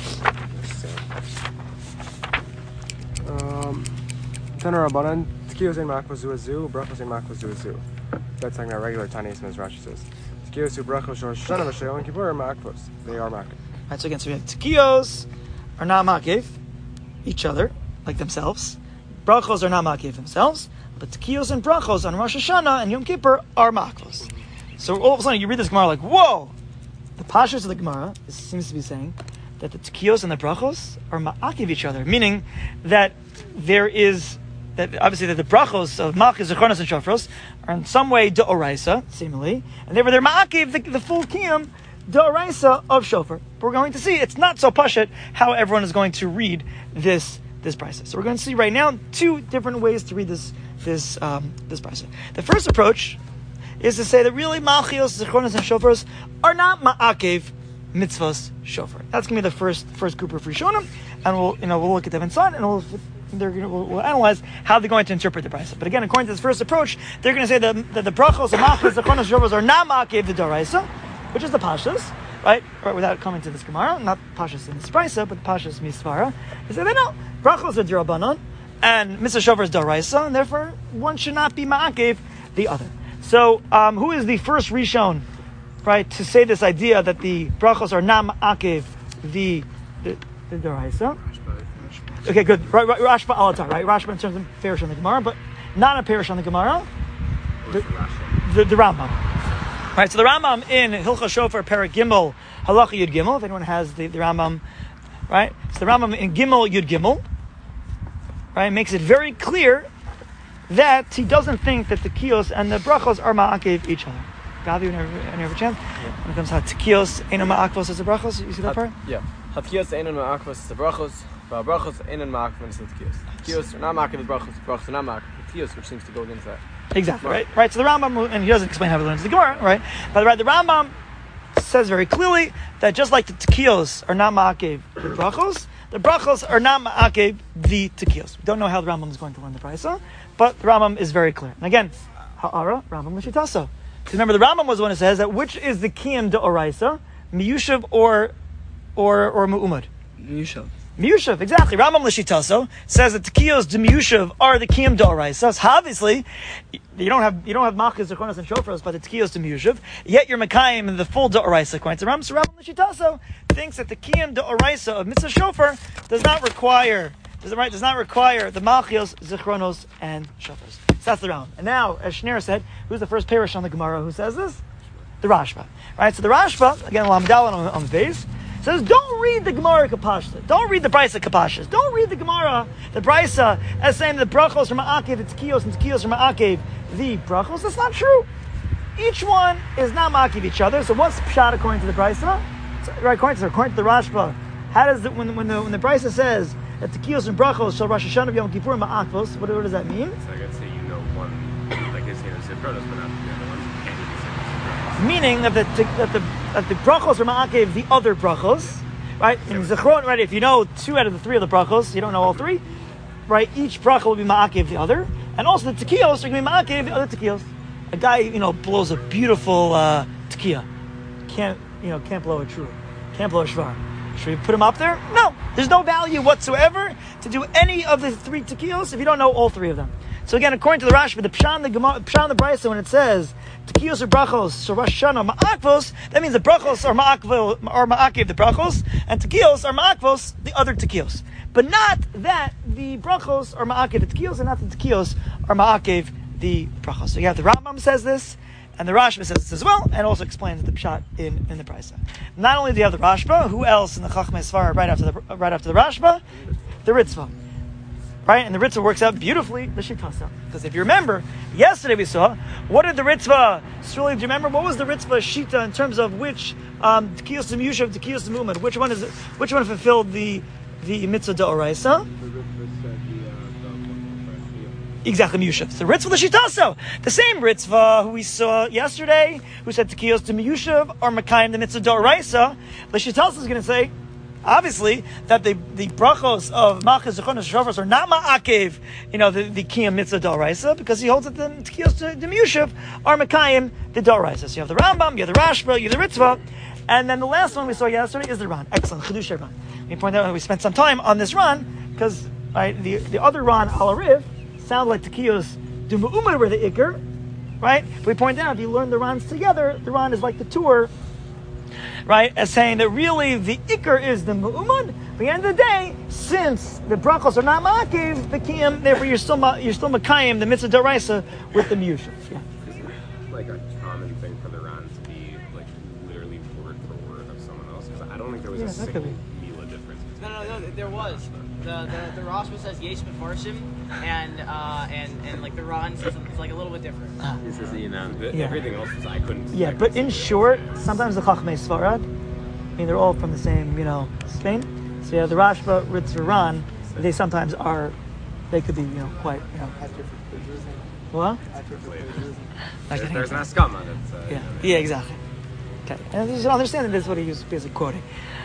Tanu Rabbanan, Tekiyos ein makvos zu azu, brachos ein makvos zu azu. That's like our regular Tanis, as Rashi says. Tekiyos u brachos Rosh Hashanah v'Shel and Kippur are makvos. They are makvos. Right, so again, so we have Tekiyos are not makev each other, like themselves. Brachos are not makev themselves. But Tekiyos and brachos on Rosh Hashanah and Yom Kippur are makvos. So all of a sudden you read this Gemara like, whoa! The pashas of the Gemara seems to be saying that the Tekiyos and the brachos are ma'akiv each other, meaning that there is, that obviously that the brachos of malchus, zechonos, and shofros are in some way d'oraisa, seemingly, and therefore they're ma'akiv the full kiyum d'oraisa of shofar. But we're going to see it's not so pashut how everyone is going to read this brisa. So we're going to see right now two different ways to read this brisa. The first approach is to say that really malchios, zechonos, and shofars are not ma'akev mitzvahs shofar. That's going to be the first group of rishonim, and we'll look at them inside, and we'll analyze how they're going to interpret the brisa. But again, according to this first approach, they're going to say that the brachos of malchios, zechonos, shofars are not ma'akev the doraisa, which is the pashas, right? Without coming to this Gemara, not pashas in this brisa, but pashas misvara. They say no, brachos are d'Rabbanan, and mitzvah shofar is doraisa, and therefore one should not be ma'akev the other. So, who is the first Rishon, right, to say this idea that the brachos are not ma'akev the doraisa? Okay, good. Rashba alatar, right? Rashba in terms of parish on the Gemara, but not a parish on the Gemara. The Rambam. Right, so the Rambam in Hilchos Shofar Perek Gimel Halacha Yud Gimel. If anyone has the Rambam, right? So the Rambam in Gimel Yud Gimel, right, makes it very clear that he doesn't think that the Tekiyos and the brachos are ma'akev each other. Gabi, you have a chance? Yeah. When it comes to Tekiyos, Eino ma'akvos as the brachos, you see that part? Yeah. Tekiyos, Eino ma'akvos as the brachos, but brachos, Eino ma'akvos as the Tekiyos. Tekiyos are not ma'akev the brachos are not ma'akev the Tekiyos, which seems to go against that. Exactly, right? So the Rambam, and he doesn't explain how he learns the Gemara, right? But the Rambam says very clearly that just like the Tekiyos are not ma'akev the brachos are not ma'akev the Tekiyos. We don't know how the Rambam is going to learn the brisa, but the Rambam is very clear. And again, ha'ara, Rambam l'shitaso. Because remember, the Rambam was the one who says that which is the kiyum d'oraisa, miyushav or mu'umad? Miyushav, exactly. Rambam l'shitaso says that the Tekiyos d'miyushav are the kiyum d'oraisa. So obviously, you don't have malchus, zechonos, and shofros, but the Tekiyos d'miyushav. Yet you're mekayim in the full d'oraisa according to Rambam. So Rambam l'shitaso thinks that the kiyum d'oraisa of mitzvah shofar does not require the malchios, zichronos, and shofars. So that's the Rambam. And now, as Shneur said, who's the first parish on the Gemara who says this? The Rashba. Right? So the Rashba, again, Lamed Daled on the base, says, don't read the Gemara kapashta. Don't read the Brisa kapashas. Don't read the Gemara, the Brisa, as saying that brachos are ma'akev the Tekiyos and Tekiyos are ma'akev the brachos. That's not true. Each one is not ma'akev each other. So what's pshat according to the Brisa? Right, according to the Rashba, how does when the Brisa says that Tekiyos and brachos shall Rosh Hashanah Yom Kippur ma'akvos, what does that mean? So I guess say one, like it's zichronos, but not the other ones. Meaning that the brachos are ma'akev the other brachos, right? In zichron, right? If you know 2 out of the 3 of the brachos, you don't know all 3, right? Each bracha will be ma'akev the other, and also the tekiyos are going to be ma'akev the other tekiyos. A guy, blows a beautiful tekiya, can't blow a true, can't blow a shvar. Should we put him up there? No, there's no value whatsoever to do any of the 3 tekiyos if you don't know all 3 of them. So again, according to the Rashba, the Pshan, the Brisa, when it says Tekiyos or brachos, so Rosh Hashanah ma'akvos, that means the brachos are ma'akev the brachos, and tekiyos are ma'akvos the other tekiyos. But not that the brachos are ma'akev the tekiyos, and not the tekiyos are ma'akev the brachos. So you have the Rambam says this, And the Rashba says this as well, and also explains the pshat in the Brisa. Not only do you have the Rashba, who else in the Chachmei Sfar right after the Rashba? The Ritzvah. Right? And the Ritzvah works out beautifully, the Shitasa. Because if you remember, yesterday we saw, what did the Ritzvah, Shuli, do you remember, what was the Ritzvah Shita in terms of which, Tekiyos Yushav, Tekiyos Mu'mad, which one fulfilled the Mitzvah D'Oraisa? Exactly, Miyushav. The Ritzvah L'Shitaso. The same Ritzvah who we saw yesterday, who said Tekiyos to Miyushav or Makayim the Mitzvah D'Oraisa, L'Shitaso is going to say, obviously, that the brachos of Malchus Zechonos Shofros are not Ma'akev, the Kiyam Mitzvah D'Oraisa, because he holds that the Tekiyos to Miyushav are Makayim the D'Oraisa. So you have the Rambam, you have the Rashba, you have the Ritzvah, and then the last one we saw yesterday is the Ran. Excellent, Chidush Ran. We point out that we spent some time on this Ran, because the other Ran, Al Ariv, sound like Tekiyos du Mu'umad were the Iker, right? We point out, if you learn the Rans together, the Ran is like the Tur, right? As saying that really the Iker is the Mu'umad. At the end of the day, since the brachos are not Ma'akiv, the Kiyam, therefore you're still Makayim, the Mitzvah D'Oraisa, with the Miyushav. Yeah. Isn't it like a common thing for the Ran to be like literally word for word of someone else? Because I don't think there was a single Mila difference. No, there was. The Rashba says Yesh Mefarshim, and like the Ran says it's like a little bit different. This is everything else is I couldn't. Yeah, but in short, sometimes the Chachmei Sfarad, they're all from the same, Spain. So yeah, the Rashba, Ritzvah, Ran, they sometimes are, they could be, quite, What? There's an askama that's. Yeah, exactly. Okay, and you should understand that this is what he was basically quoting.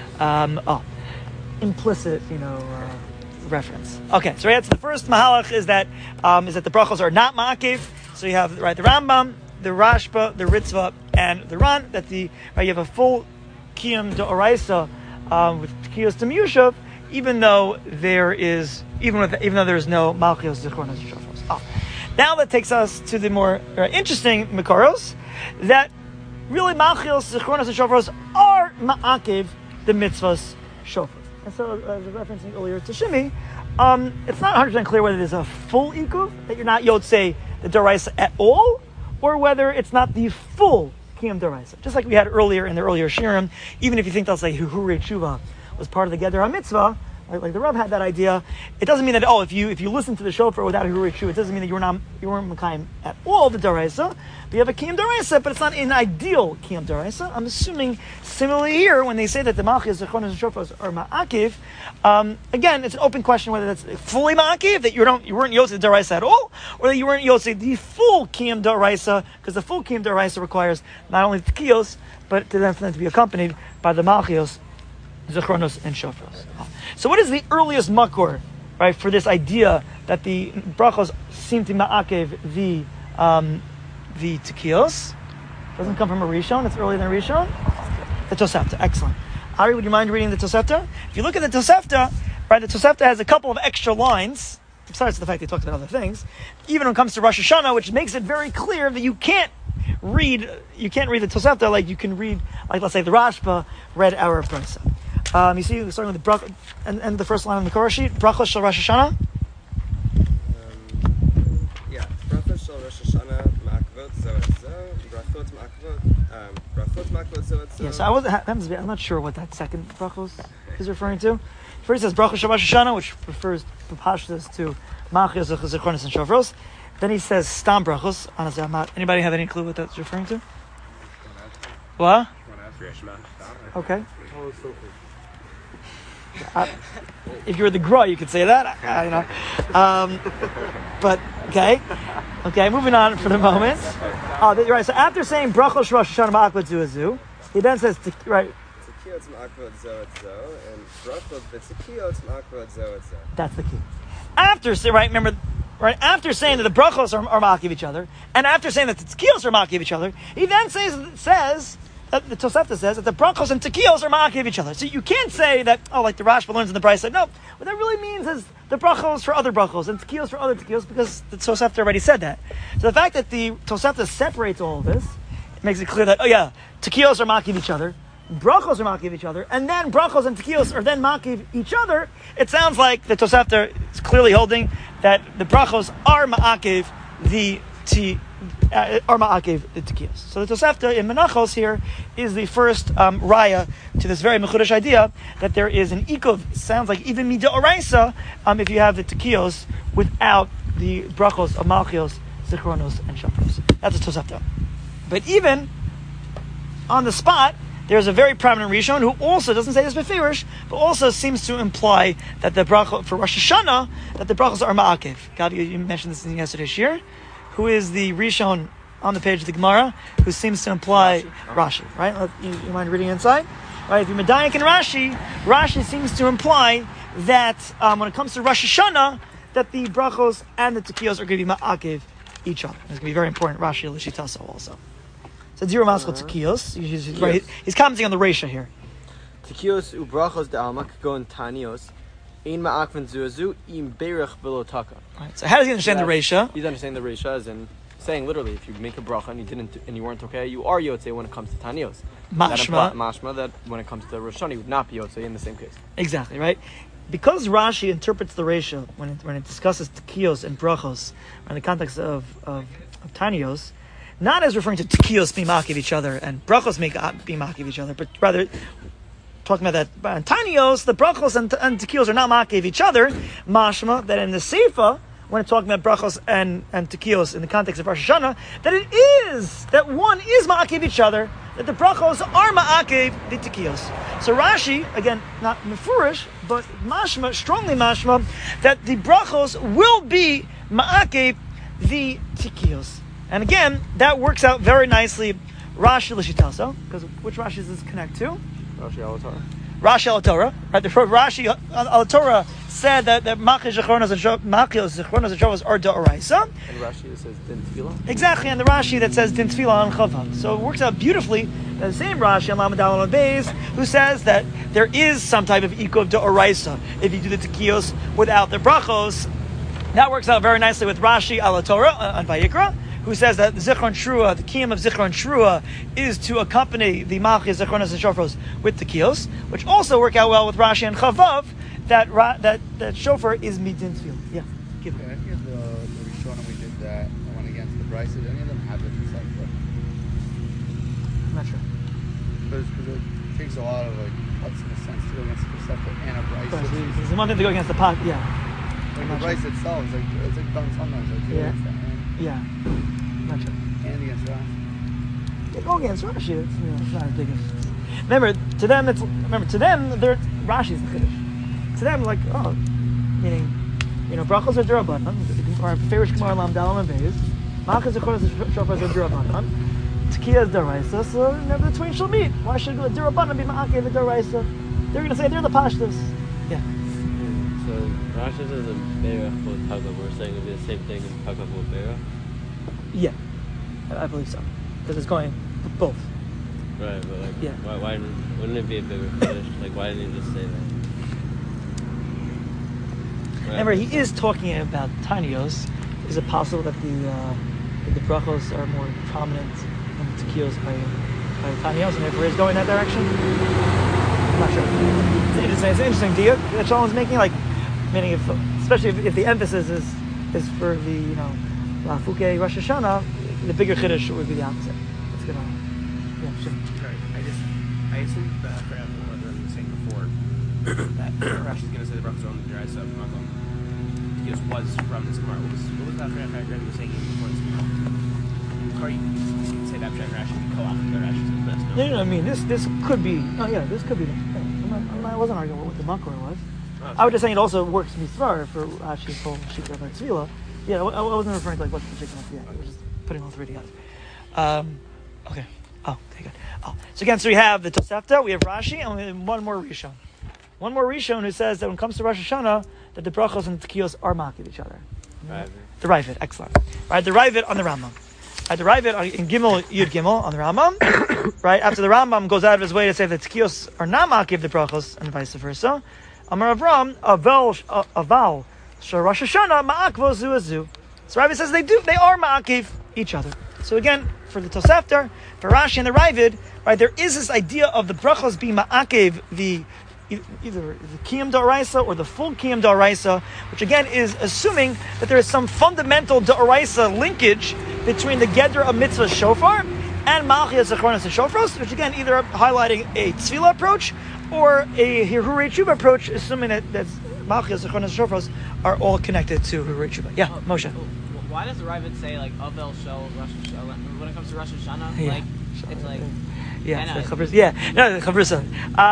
Implicit, reference. Okay, so the first mahalach is that the brachos are not ma'akiv. So you have the Rambam, the Rashba, the Ritzvah, and the Ran. That you have a full kiyam d'oraisa with tekiyos to Miyushav, even though there is no malchios zichronos shofros. Now that takes us to the more interesting makaros, that really malchios zichronos shofros are ma'akiv the mitzvahs shofar. And so, as I was referencing earlier to Shimi, it's not 100% clear whether there's a full ikuv, that you're not yotzei the daraisa at all, or whether it's not the full kiyam daraisa. Just like we had earlier in the earlier shirim, even if you think they'll say Hurei Tshuva was part of the Geder HaMitzvah, like the Rav had that idea, it doesn't mean that, if you listen to the shofar without a Hurei Tshuva, it doesn't mean that you weren't Makayim at all the daraisa, but you have a kiyam daraisa, but it's not an ideal kiyam daraisa. I'm assuming similarly here, when they say that the malchios, zechonos, and shofars are ma'akiv, again, it's an open question whether that's fully ma'akiv, that you weren't yosei the daraisa at all, or that you weren't yosei the full kiyam daraisa, because the full kiyam daraisa requires not only the tekiyos, but for them to be accompanied by the malchios, zechonos, and shofars. So what is the earliest makor, right, for this idea that the brachos seem to ma'akev the tekiyos? Doesn't come from a Rishon, it's earlier than a Rishon. The Tosefta, excellent. Ari, would you mind reading the Tosefta? If you look at the Tosefta, right, the Tosefta has a couple of extra lines, besides the fact they talked about other things, even when it comes to Rosh Hashanah, which makes it very clear that you can't read the Tosefta like you can read, like let's say the Rashba read our Brisa. You see, starting with the brach and the first line on the Korah sheet, brachos shel Rosh Hashanah. Brachos shel Rosh Hashanah ma'akvot zo et zo, brachot ma'akvot zo et zo. Yes, I'm not sure what that second brachos is referring to. First, it says brachos shel Rosh Hashanah, which refers to malchios, zechonos, and shofros. Then he says stam brachos. Honestly, anybody have any clue what that's referring to? What? Okay. If you were the Gra, you could say that. But okay. Moving on for the moment. Right. So after saying brachos Rosh Hashanah ma'akvot zu azu, he then says right. Tekiyot ma'akvot zo et zo, and brachot v'tekiyot ma'akvot zo et zo. That's the key. After saying that the brachos are ma'akiv each other, and after saying that the tekiyos are ma'akiv each other, he then says. The Tosefta says that the brachos and tekiyos are ma'akiv each other. So you can't say that, like the Rashba learns in the Brisa. No, what that really means is the brachos for other brachos and tekiyos for other tekiyos, because the Tosefta already said that. So the fact that the Tosefta separates all of this, it makes it clear that, tekiyos are ma'akiv each other, brachos are ma'akiv each other, and then brachos and tekiyos are then ma'akiv each other. It sounds like the Tosefta is clearly holding that the brachos are ma'akiv the are ma'akev the tekiyos. So the Tosefta in Menachos here is the first raya to this very mechudesh idea that there is an ikov. Sounds like even mida oraisa if you have the tekiyos without the brachos of malchios, zichronos, and shofros. That's a Tosefta. But even on the spot, there's a very prominent Rishon who also doesn't say this befirish, but also seems to imply that the brachos for Rosh Hashanah, that the brachos are ma'akev. God, you mentioned this in yesterday's shir. Who is the Rishon on the page of the Gemara who seems to imply Rashi, right? You mind reading inside? Right, if you're Medayik and Rashi seems to imply that when it comes to Rosh Hashanah, that the brachos and the tekiyos are going to be ma'akev each other. It's going to be very important. Rashi Lishitaso also. So zero maskal tekiyos. He's commenting on the Reisha here. Tekiyos ubrachos de alma go in tanios. In ma'akven zuazu im berach below taka. Right. So how does he understand the Reisha? He's understanding the Reisha as in saying literally, if you make a bracha and you weren't okay, you are yotzei when it comes to tanios. Mashma that when it comes to Rosh Hashanah, you would not be yotzei in the same case. Exactly right. Because Rashi interprets the Reisha when it discusses tekiyos and brachos in the context of tanios, not as referring to tekiyos being ma'akev each other and brachos being ma'akev each other, but rather talking about that in tanios, the brachos and tekiyos are not ma'akev each other. Mashma that in the Seifa, when it's talking about brachos and tekiyos in the context of Rosh Hashanah, that one is ma'akev each other, that the brachos are ma'akev the tekiyos. So Rashi, again, not mefurish, but mashma, strongly mashma, that the brachos will be ma'akev the tikiyos. And again, that works out very nicely. Rashi l'shitaso, because which Rashi does this connect to? Rashi al-Torah. Rashi al-Torah, right? The Rashi al-Torah said that Malchios, Zichronos, and Shovos are da'oraisa. And Rashi says din tefillah. Exactly, and the Rashi that says din tefillah on Chavav. So it works out beautifully. The same Rashi on Lamed Aleph Beis, who says that there is some type of ikov da'oraisa if you do the tekiyos without the brachos. That works out very nicely with Rashi al-Torah on Vayikra, who says that the Zichron Shruah, the kiyum of Zichron Shruah, is to accompany the Malchios, Zichronos, and Shofros with the kiyos, which also work out well with Rashi and Chavav, that shofar is midin tefillah. Yeah, give it. Yeah, any of the Rishonim we did that went against the Bryce, did any of them have it in Sefer? I'm not sure. Because it takes a lot of what's in a sense to go against the Sefer and a Bryce. There's one thing to go against the pot, yeah. Like the Bryce itself, it's done sometimes. Yeah. Not sure. And against Rashi. Yeah, go against Rashi. It's not as big as. Remember, to them, they're Rashi's the Chiddush. To them, meaning, brachos are derabanan. Our favorite Gemara Lamed Aleph Beis. Malchus Zichronos Shofros are derabanan. Tekiya is deraisa. So never the twain shall meet. Why should derabanan be ma'akev the deraisa? They're going to say they're the pashtus. Yeah. So Rashi says in Berach with Pagav. We're saying it'll be the same thing in Pagav with Berach. Yeah, I believe so. Because it's going both. Right, but why wouldn't it be a bigger finish? Why didn't he just say that? Right. Remember, he is talking about tinios. Is it possible that the brachos are more prominent than the tekiyos by tinios, and therefore he's going that direction? I'm not sure. It's an interesting diuk that Shalom's making. Meaning, especially if the emphasis is for the Lafuke Rosh Hashanah, the bigger chiddush would be the opposite. It's gonna, sure. Right. I assume that for what I was saying before, that Rashi's going to say the brachos are on the dry side of Makom. Because was from this Gemara. What was that for Rashi was saying before this Gemara? Or you can say that for Rashi be co-opted by Rashi's best. No, I mean this could be. Oh yeah, this could be. I wasn't arguing what the Makor was. I was just saying it also works mitzvah for Rashi's whole shikra by tzvila. Yeah, I wasn't referring to what's the chicken. Yeah, I was just putting all three together. Okay. Oh, okay, good. So again, we have the Tosefta, we have Rashi, and we have one more Rishon. One more Rishon who says that when it comes to Rosh Hashanah, that the brachos and the tekiyos are ma'akev each other. Right. The Ravid, excellent. Right, the Ravid on the Rambam. The Ravid in Gimel Yud Gimel on the Rambam. Right, after the Rambam goes out of his way to say that the tekiyos are not ma'akev the brachos and vice versa. Amar Avram, aval shel Rosh Hashanah ma'akvo zu azu. So Ravid says they are ma'akev each other. So again, for the Tosefta, for Rashi and the Ravid, right, there is this idea of the brachos being ma'akev the either the Kiyum D'Oraisa or the full Kiyum D'Oraisa, which again is assuming that there is some fundamental D'Oraisa linkage between the Gedra of Mitzvah Shofar and Malchiyas Zechronos and Shofros, which again either highlighting a Tzvila approach or a Hirurei Tshuva approach, assuming that Malchiyas Zechronos and Shofros are all connected to Hirurei Tshuva. Yeah, Moshe. Why does the Ravid say like Avel Shel Rosh Hashanah when it comes to Rosh Hashanah? Yeah. Like it's like yeah, the Chavrusa.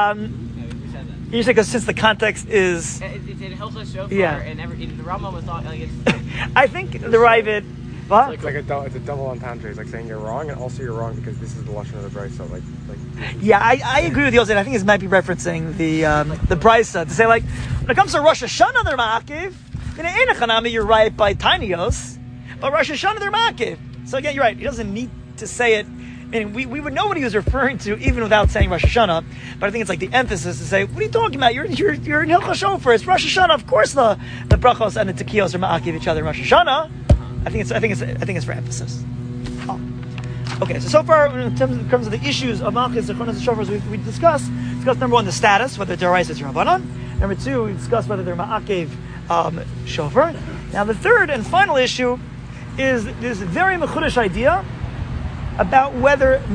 You say because since the context is it's in Hilchos Shofar and the Rambam was talking like it's. I think the Ravid. What? It's a double entendre. It's like saying you're wrong, and also you're wrong because this is the lashon of the brisa. So yeah, I agree with you. I think this might be referencing the brisa to say like when it comes to Rosh Hashanah they're ma'akiv. In Einachanami you're right by Tinios, but Rosh Hashanah they're ma'akiv. So again, you're right. He doesn't need to say it. I mean, we would know what he was referring to even without saying Rosh Hashanah. But I think it's like the emphasis to say, what are you talking about? You're in Hilchos Shofar. It's Rosh Hashanah. Of course, the brachos and the tekiyos are ma'akiv each other in Rosh Hashanah. I think it's for emphasis. Oh. Okay, so far in terms of the issues of Malchus, Zechronos, and Shofars, we discussed number one the status, whether they're D'Oraisa or Rabbanan. Number two, we discussed whether they're ma'akiv shofar. Now the third and final issue is this very mechudesh idea about whether the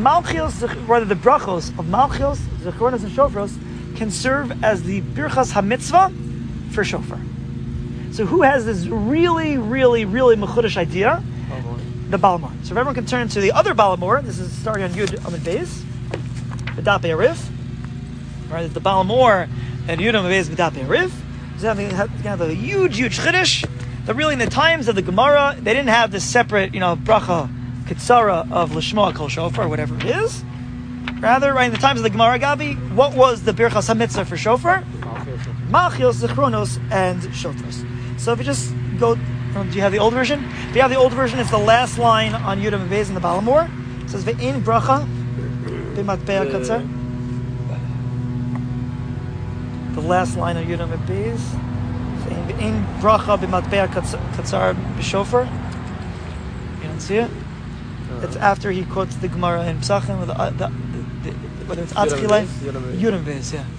brachos of Malchus, Zechronos, and Shofros can serve as the birchas hamitzvah for shofar. So who has this really, really, really mechudesh idea? The Balamor. So if everyone can turn to the other Balamor, this is starting on Yud Amud Beis, B'dap Arif. Right, the Balamor and Yud Amud Beis B'dap Arif. It's going to have a huge chiddush. That really in the times of the Gemara, they didn't have this separate, bracha, Kitsara of Lishma Kol Shofar, whatever it is. Rather, right in the times of the Gemara Gabi, what was the Birchas HaMitzvah for Shofar? Malchios, Zechronos, and Shofros. So if you just go, do you have the old version? If you have the old version, it's the last line on Yud Amud Beis in the Balamor. It says, Ve'in bracha b'matbea katzar. The last line on Yud Amud Beis. Ve'in bracha b'matbea katzar b'shofar. You don't see it? It's after he quotes the Gemara in Pesachim, whether it's Atzchilei, Yud Amud Beis, yeah.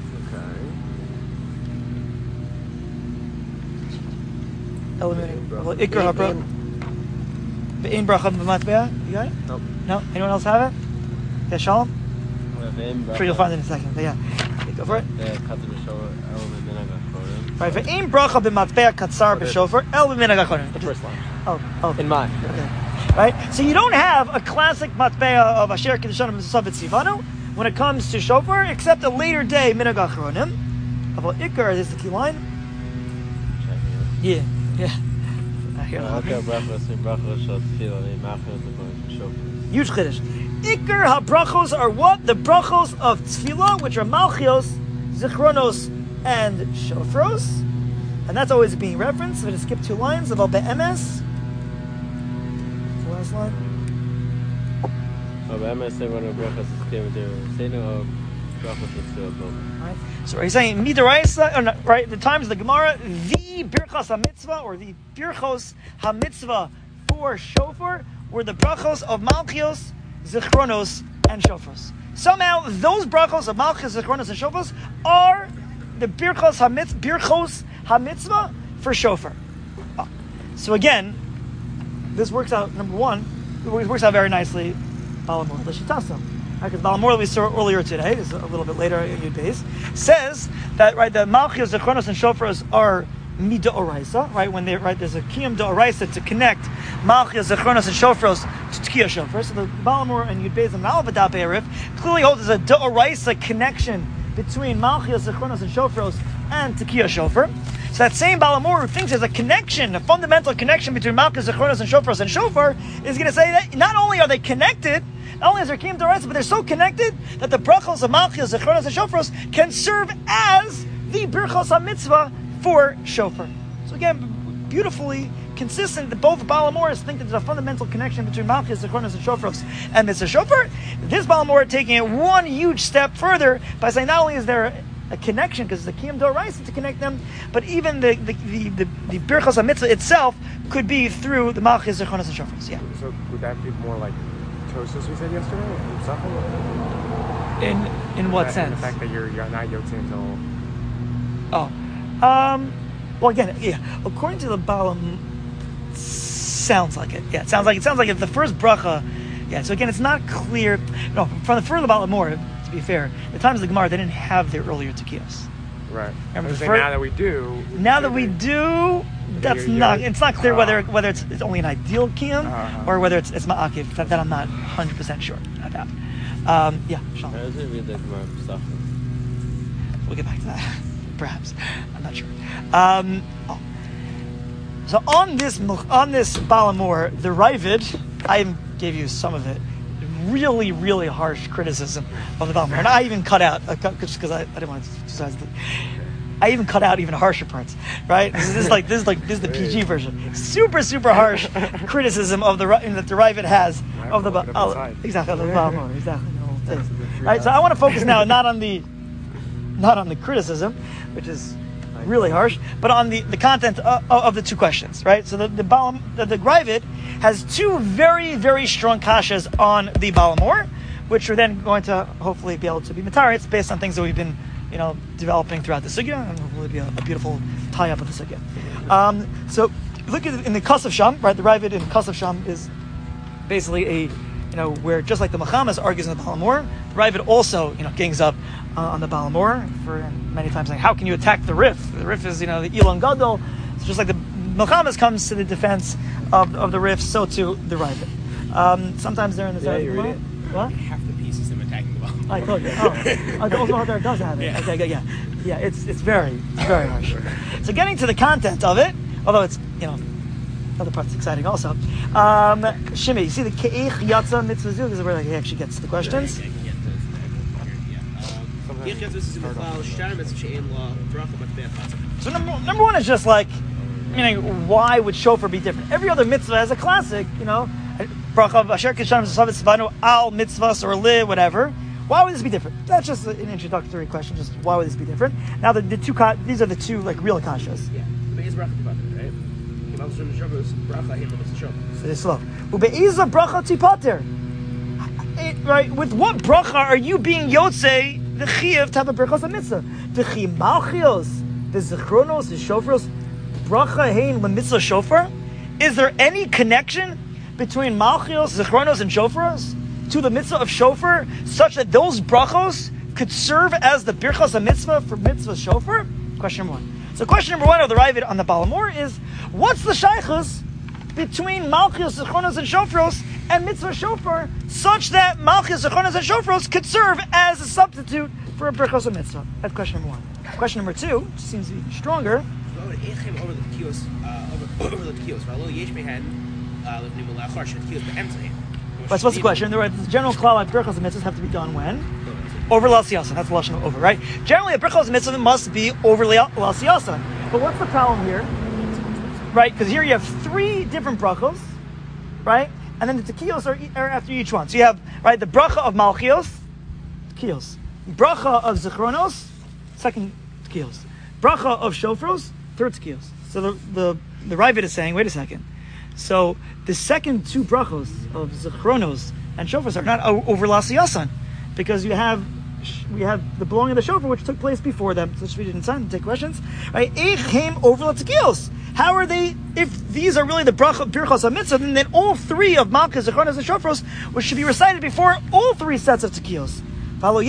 Ikar HaBracha. Ve'in bracha b'matbea. You got it? Nope. No? Anyone else have it? Yeah, Shalom? I'm sure you'll find it in a second, but yeah. Okay, go for it. Right, ve'in bracha b'matbea katzar b'shofar el b'minhag hachonim. The first line. Oh. In mine. Okay. Right? So you don't have a classic matbea of Asher Kiddushanim Mitzvah Tzivanu when it comes to shofar, except a later day minhag hachonim. About Ikar, this is the key line. Yeah. Huge chiddush. Ikar habrachos are what? The brachos of tefillah, which are malchios, zichronos, and shofros, and that's always being referenced. We're going to skip 2 lines about be'emes. The last line. Right. So he's saying midaraisa, right? The times of the Gemara, the birchas hamitzvah or the birchos hamitzvah for shofar were the brachos of malchios, zichronos, and shofros. Somehow those brachos of malchios, zichronos, and shofros are the birchos hamitzvah for shofar. So again, this works out. Number one, it works out very nicely. Balamor l'shitasim. Because Balamor, we saw earlier today, is a little bit later in Yud Beis, says that the Malchios, Zechronos, and Shofros are Mid'oraisa, right? When there's a Kiyum D'Oraisa to connect Malchios, Zechronos, and Shofros to Tkiya Shofar. So the Balamor and Yud Beis and Malvadap Erif clearly holds there's a D'Oraisa connection between Malchios, Zechronos, and Shofros and Tkiya Shofar. So that same Balamor who thinks there's a connection, a fundamental connection between Malchios, Zechronos, and Shofros and Shofar is going to say that not only are they connected, not only is there Kiyum D'Oraisa, but they're so connected that the brachos of Malchios, Zechronos, and Shofros can serve as the birchos HaMitzvah for shofar. So again, beautifully consistent that both Balamors think that there's a fundamental connection between Malchios, Zechronos, and Shofros and Mitzvah Shofar. This Balamor taking it one huge step further by saying not only is there a connection because it's the Kiyum D'Oraisa to connect them, but even the birchos HaMitzvah itself could be through the Malchios, Zechronos, and Shofros. Yeah. So would that be more like Tosos we said yesterday? In what And sense? the fact that you're not Yotze until... Well, again, yeah. According to the Balaam, sounds like it. Yeah, it sounds like if the first bracha. Yeah. So again, it's not clear. No, from the further Balaam more. To be fair, the times of the Gemara they didn't have their earlier tekiyos. Right. Remember, Now that we do. That's not. It's not clear whether it's only an ideal kiyum or whether it's ma'akiv. That I'm not 100% sure about. Yeah, Sean. I doesn't read the Gemara stuff. We'll get back to that. Perhaps. I'm not sure. So on this Balamor, the Ravid, I gave you some of it. Really, really harsh criticism of the Balamor, and I even cut out because I didn't want to emphasize the. I even cut out even harsher parts, right? This is the PG version. Super, super harsh criticism of that the Ravid has of the exactly of the Balamor, exactly. Right. So I want to focus now not on the criticism, which is really harsh, but on the content of the two questions, right? So the Ravid has two very, very strong kashas on the Balamor, which are then going to hopefully be able to be mataritz based on things that we've been, developing throughout the sugya, and hopefully be a beautiful tie-up of the sugya. So look at in the Kasav Sham, right? The Ravid in Kasav Sham is basically where just like the Mechamas argues in the Balamor, the Ravid also, gangs up on the Balamor for many times saying, how can you attack the Rif? The Rif is, the Elon Gadol. It's just like the Mechamas comes to the defense of the Rif, so too the Ravid. Sometimes they're in the you read it? What? Half the piece is them attacking the Balamor. I told you. The Osmo there does have it. Yeah. Okay, yeah. It's very harsh. So getting to the content of it, although it's other part's exciting also. Shimi, you see the Ke'ich Yatza Mitzvah Zug is where he actually gets to the questions. So number one is just meaning why would shofar be different? Every other mitzvah has a classic, bracha asher kishan v'savit al mitzvahs or li whatever. Why would this be different? That's just an introductory question. Just why would this be different? Now these are the two real kashas. Yeah, right? It's slow. Ubeiza bracha tipater. Right? With what bracha are you being yotze the chiyuv to have a brachas mitzvah? The chi malchios, the zichronos, the shofros, bracha hein mitzvah shofar. Is there any connection between malchios, zichronos, and shofros to the mitzvah of shofar, such that those brachos could serve as the birchas mitzvah for mitzvah shofar? Question number one. So question number one of the Ravid on the Balamor is, what's the shaychus between Malchios, Zechonos, and Shofros and Mitzvah Shofar, such that Malchios, Zechonos, and Shofros could serve as a substitute for a Birchos Mitzvah? That's question number one. Question number two, which seems to be stronger. What's the question? The general klal like Birchos Mitzvahs have to be done when? Over L'Asiyasan. That's the lashon of over, right? Generally, a Birchos Mitzvah must be over L'Asiyasan. But what's the problem here? Right? Because here you have three different brachos, right? And then the tekiyos are after each one. So you have, right, the bracha of Malchios, tekiyos. Bracha of Zichronos, second tekiyos. Bracha of Shofros, third tekiyos. So the Ravid is saying, wait a second. So the second two brachos of Zichronos and Shofros are not over L'Asiyasan, because we have the blowing of the shofar, which took place before them. So we didn't sign to take questions. Right? Came over L'Tekiyos. How are they? If these are really the bracha birchos mitzvah, then all three of Malchus, Zechonos, and Shofros, which should be recited before all three sets of tekiyos. Right?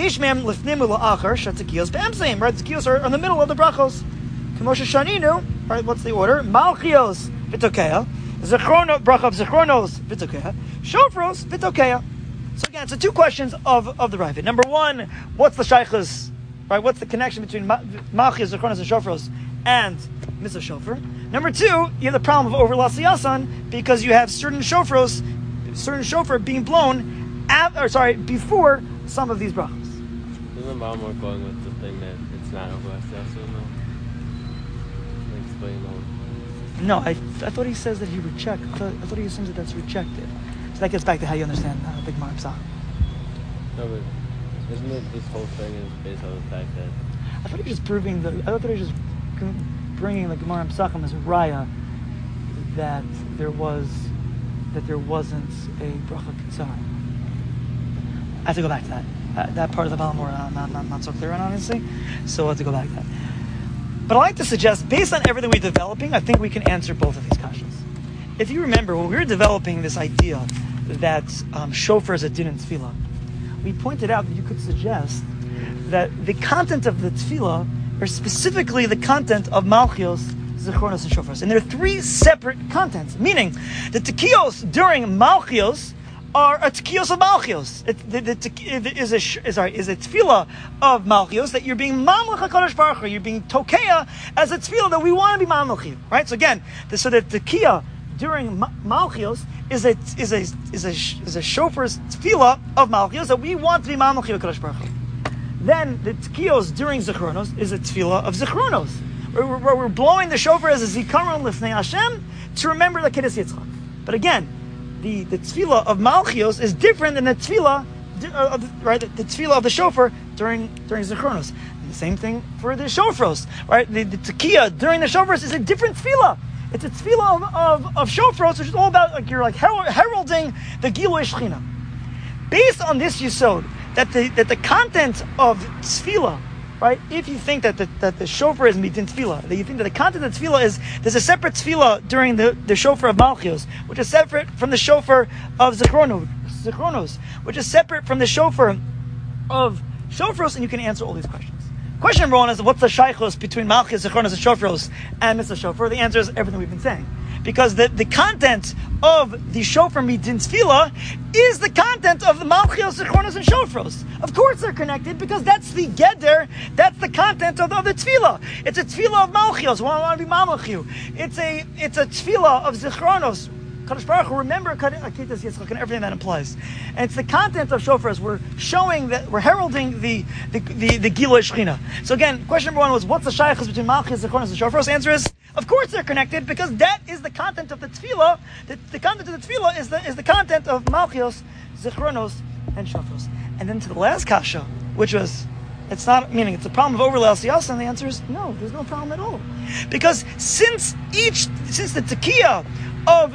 The tekiyos are in the middle of the brachos. Kamosha Shaninu. Right? What's the order? Malchios v'tokeya, Zechonos bracha of Zechonos v'tokeya, Shofros v'tokeya. So again, so two questions of the Ravid. Number one, what's the shaychus? Right? What's the connection between Malchios, Zechonos, and Shofros and Mitzvah Shofar? Number two, you have the problem of over L'Asiyasan because you have certain shofar being blown before some of these brachos. Isn't the Balamor going with the thing that it's not over L'Asiyasan though? Explain all. No, I thought he says that he rejects. I thought he assumes that that's rejected. So that gets back to how you understand Big Gemara Psach. No, but isn't it this whole thing is based on the fact that I thought he was proving I thought he was just bringing the Gemara Psachim as a raya that there wasn't a bracha kitzar. I have to go back to that. That part of the Balamor, not so clear on, obviously. So we'll have to go back to that. But I like to suggest, based on everything we're developing, I think we can answer both of these questions. If you remember, when we were developing this idea that shofar is a din in tefillah, we pointed out that you could suggest that the content of the tefillah, or specifically the content of Malchios, Zichronos, and Shofros, and there are three separate contents, meaning the tekiyos during Malchios are a tekiyos of Malchios. Is a tefillah of Malchios that you're being mamlech HaKadosh Baruch Hu, you're being tokeya as a tefillah that we want to be mamlech. Right? So again, so the tekiyah during Malchios is a shofar's tefillah of Malchios that we want to be mamlech HaKadosh Baruch Hu. Then the tekiyos during Zichronos is a tefillah of Zichronos. We're blowing the shofar as a zikaron lifnei Hashem to remember the Kiddush Yitzchak. But again, the tefillah of Malchios is different than the tefillah, the tefillah of the shofar during Zichronos. And the same thing for the shofros, right? The tekiyah during the shofars is a different tefillah. It's a tefillah of shofros, which is all about you're heralding the Gilui Shechina. Based on this yesod, that the content of tefillah, right? If you think that the shofar is midin tefillah, that you think that the content of tefillah is there's a separate tefillah during the shofar of Malchios, which is separate from the shofar of Zichronos, which is separate from the shofar of Shofros, and you can answer all these questions. Question number one is, what's the shaychos between Malchios, Zichronos, and Shofros and Mitzvah Shofar? The answer is everything we've been saying. Because the content of the shofar midin tefillah is the content of the Malchios, Zichronos, and Shofros. Of course they're connected because that's the geder, that's the content of the tefillah. It's a tefillah of Malchios, we want to be mamlech you. It's a tefillah of Zichronos. Kadosh Baruch Hu, remember Kiddush Yitzchak and everything that implies. And it's the content of shofars. We're showing that we're heralding the Gilui Shechina. So again, question number one was, what's the shaychus between Malchios, Zichronos, and Shofros? The answer is, of course they're connected because that is the content of the tefillah. The content of the tefillah is the content of Malchios, Zichronos, and Shofros. And then to the last kasha, which was, it's not, meaning it's a problem of overlay siyasa, and the answer is no, there's no problem at all. Because since the tekiyah of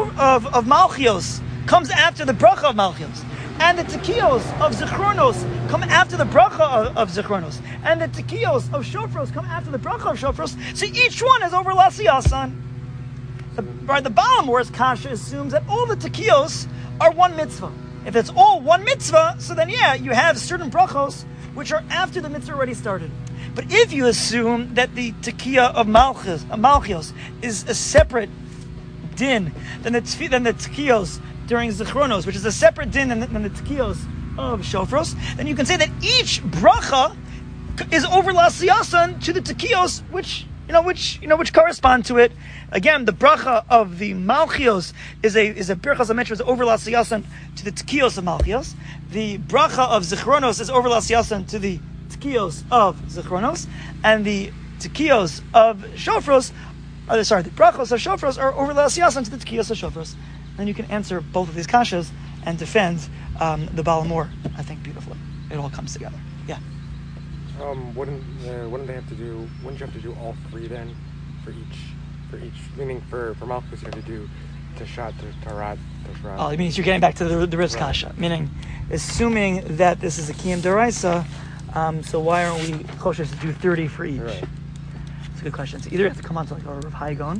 Malchios comes after the bracha of Malchios, and the tekiyos of Zichronos come after the bracha of Zichronos, and the tekiyos of Shofros come after the bracha of Shofros, so each one has over Lasiyasan. The Balamor's kasha assumes that all the tekiyos are one mitzvah. If it's all one mitzvah, so then you have certain brachos which are after the mitzvah already started. But if you assume that the tekiyah of Malchios is a separate din than the tekiyos during Zichronos, which is a separate din than the tekiyos of Shofros, then you can say that each bracha is over Lasiyasan to the tekiyos which correspond to it. Again, the bracha of the Malchios is a birchas hametra is over Lasiyasan to the tekiyos of Malchios. The bracha of Zichronos is over Lasiyasan to the tekiyos of Zichronos, and the tekiyos of Shofros. The brachos of Shofros are over Lasiyasan to the tekiyos of Shofros. Then you can answer both of these kashas and defend the Balamor, I think, beautifully. It all comes together. Yeah. Wouldn't they have to do? Wouldn't you have to do all three then, for each? Meaning for Malchus you have to do Tashat, Tarat, Tashrat. Oh, it means you're getting back to the Riv's kasha, meaning assuming that this is a Kiyam Deraisa, so why aren't we kosher to do 30 for each? Right. It's a good question. So either you have to come on to like a Rav Haigon,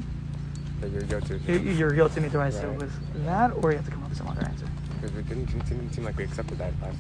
your Yotzei Deraisa with that, or you have to come up with some other answer. Because it didn't seem like we accepted that last.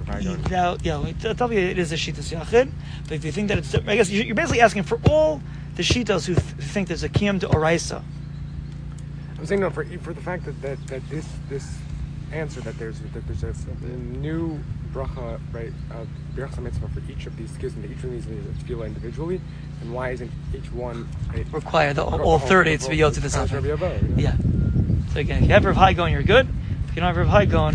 I'll tell you it is a Shitas Yachid, but if you think that it's, I guess you're basically asking for all the Shitas who think there's a Kiyam Deraisa. I'm saying no for the fact that this answer that there's a new bracha, right, bracha mitzvah for each of these skills, and each one of these is tefillah individually, and why isn't each one required all 30 to be yod to the suffix? Yeah. So again, if you have Rav Haigon, you're good. If you don't have Rav Haigon,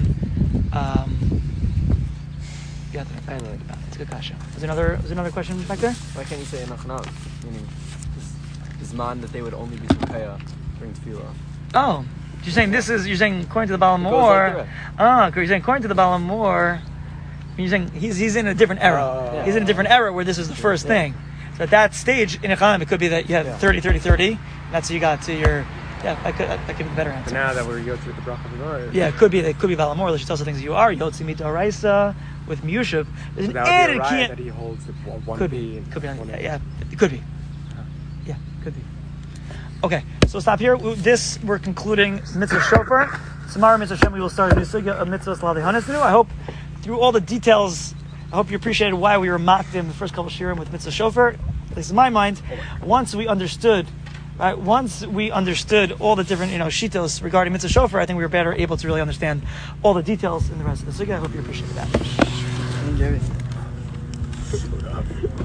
you have to think about it. It's a good kasha. There's another question back there. Why can't you say enachnav? Meaning this man that they would only be tukaya during tefillah. Oh, you're saying according to the Balamor. Because you're saying according to the Balamor, you're saying he's in a different era. He's in a different era where this is the first thing. So at that stage in Echaim, it could be that you have 30, 30, 30. That's how you got to your. Yeah, that could be the better answer. But now that we're Yotzi with the bracha menorah. Yeah, it could be Balamor. She also thinks that you are Yotzi Midoraisa with Miyushav. There's an That would added be a riot can't. that he holds the one Could B be. and Could be. one A. Yeah. It could be. Yeah. Could be. Okay. So stop here. We're concluding Mitzvah Shofar. Tomorrow, Mitzvah Shem, we will start a new sugya of Mitzvah Slavei Hanesnu. I hope through all the details, I hope you appreciated why we were mocked in the first couple of shirim with Mitzvah Shofar. At least in my mind, once we understood all the different shitos regarding Mitzvah Shofar, I think we were better able to really understand all the details in the rest of the sugya. I hope you appreciated that.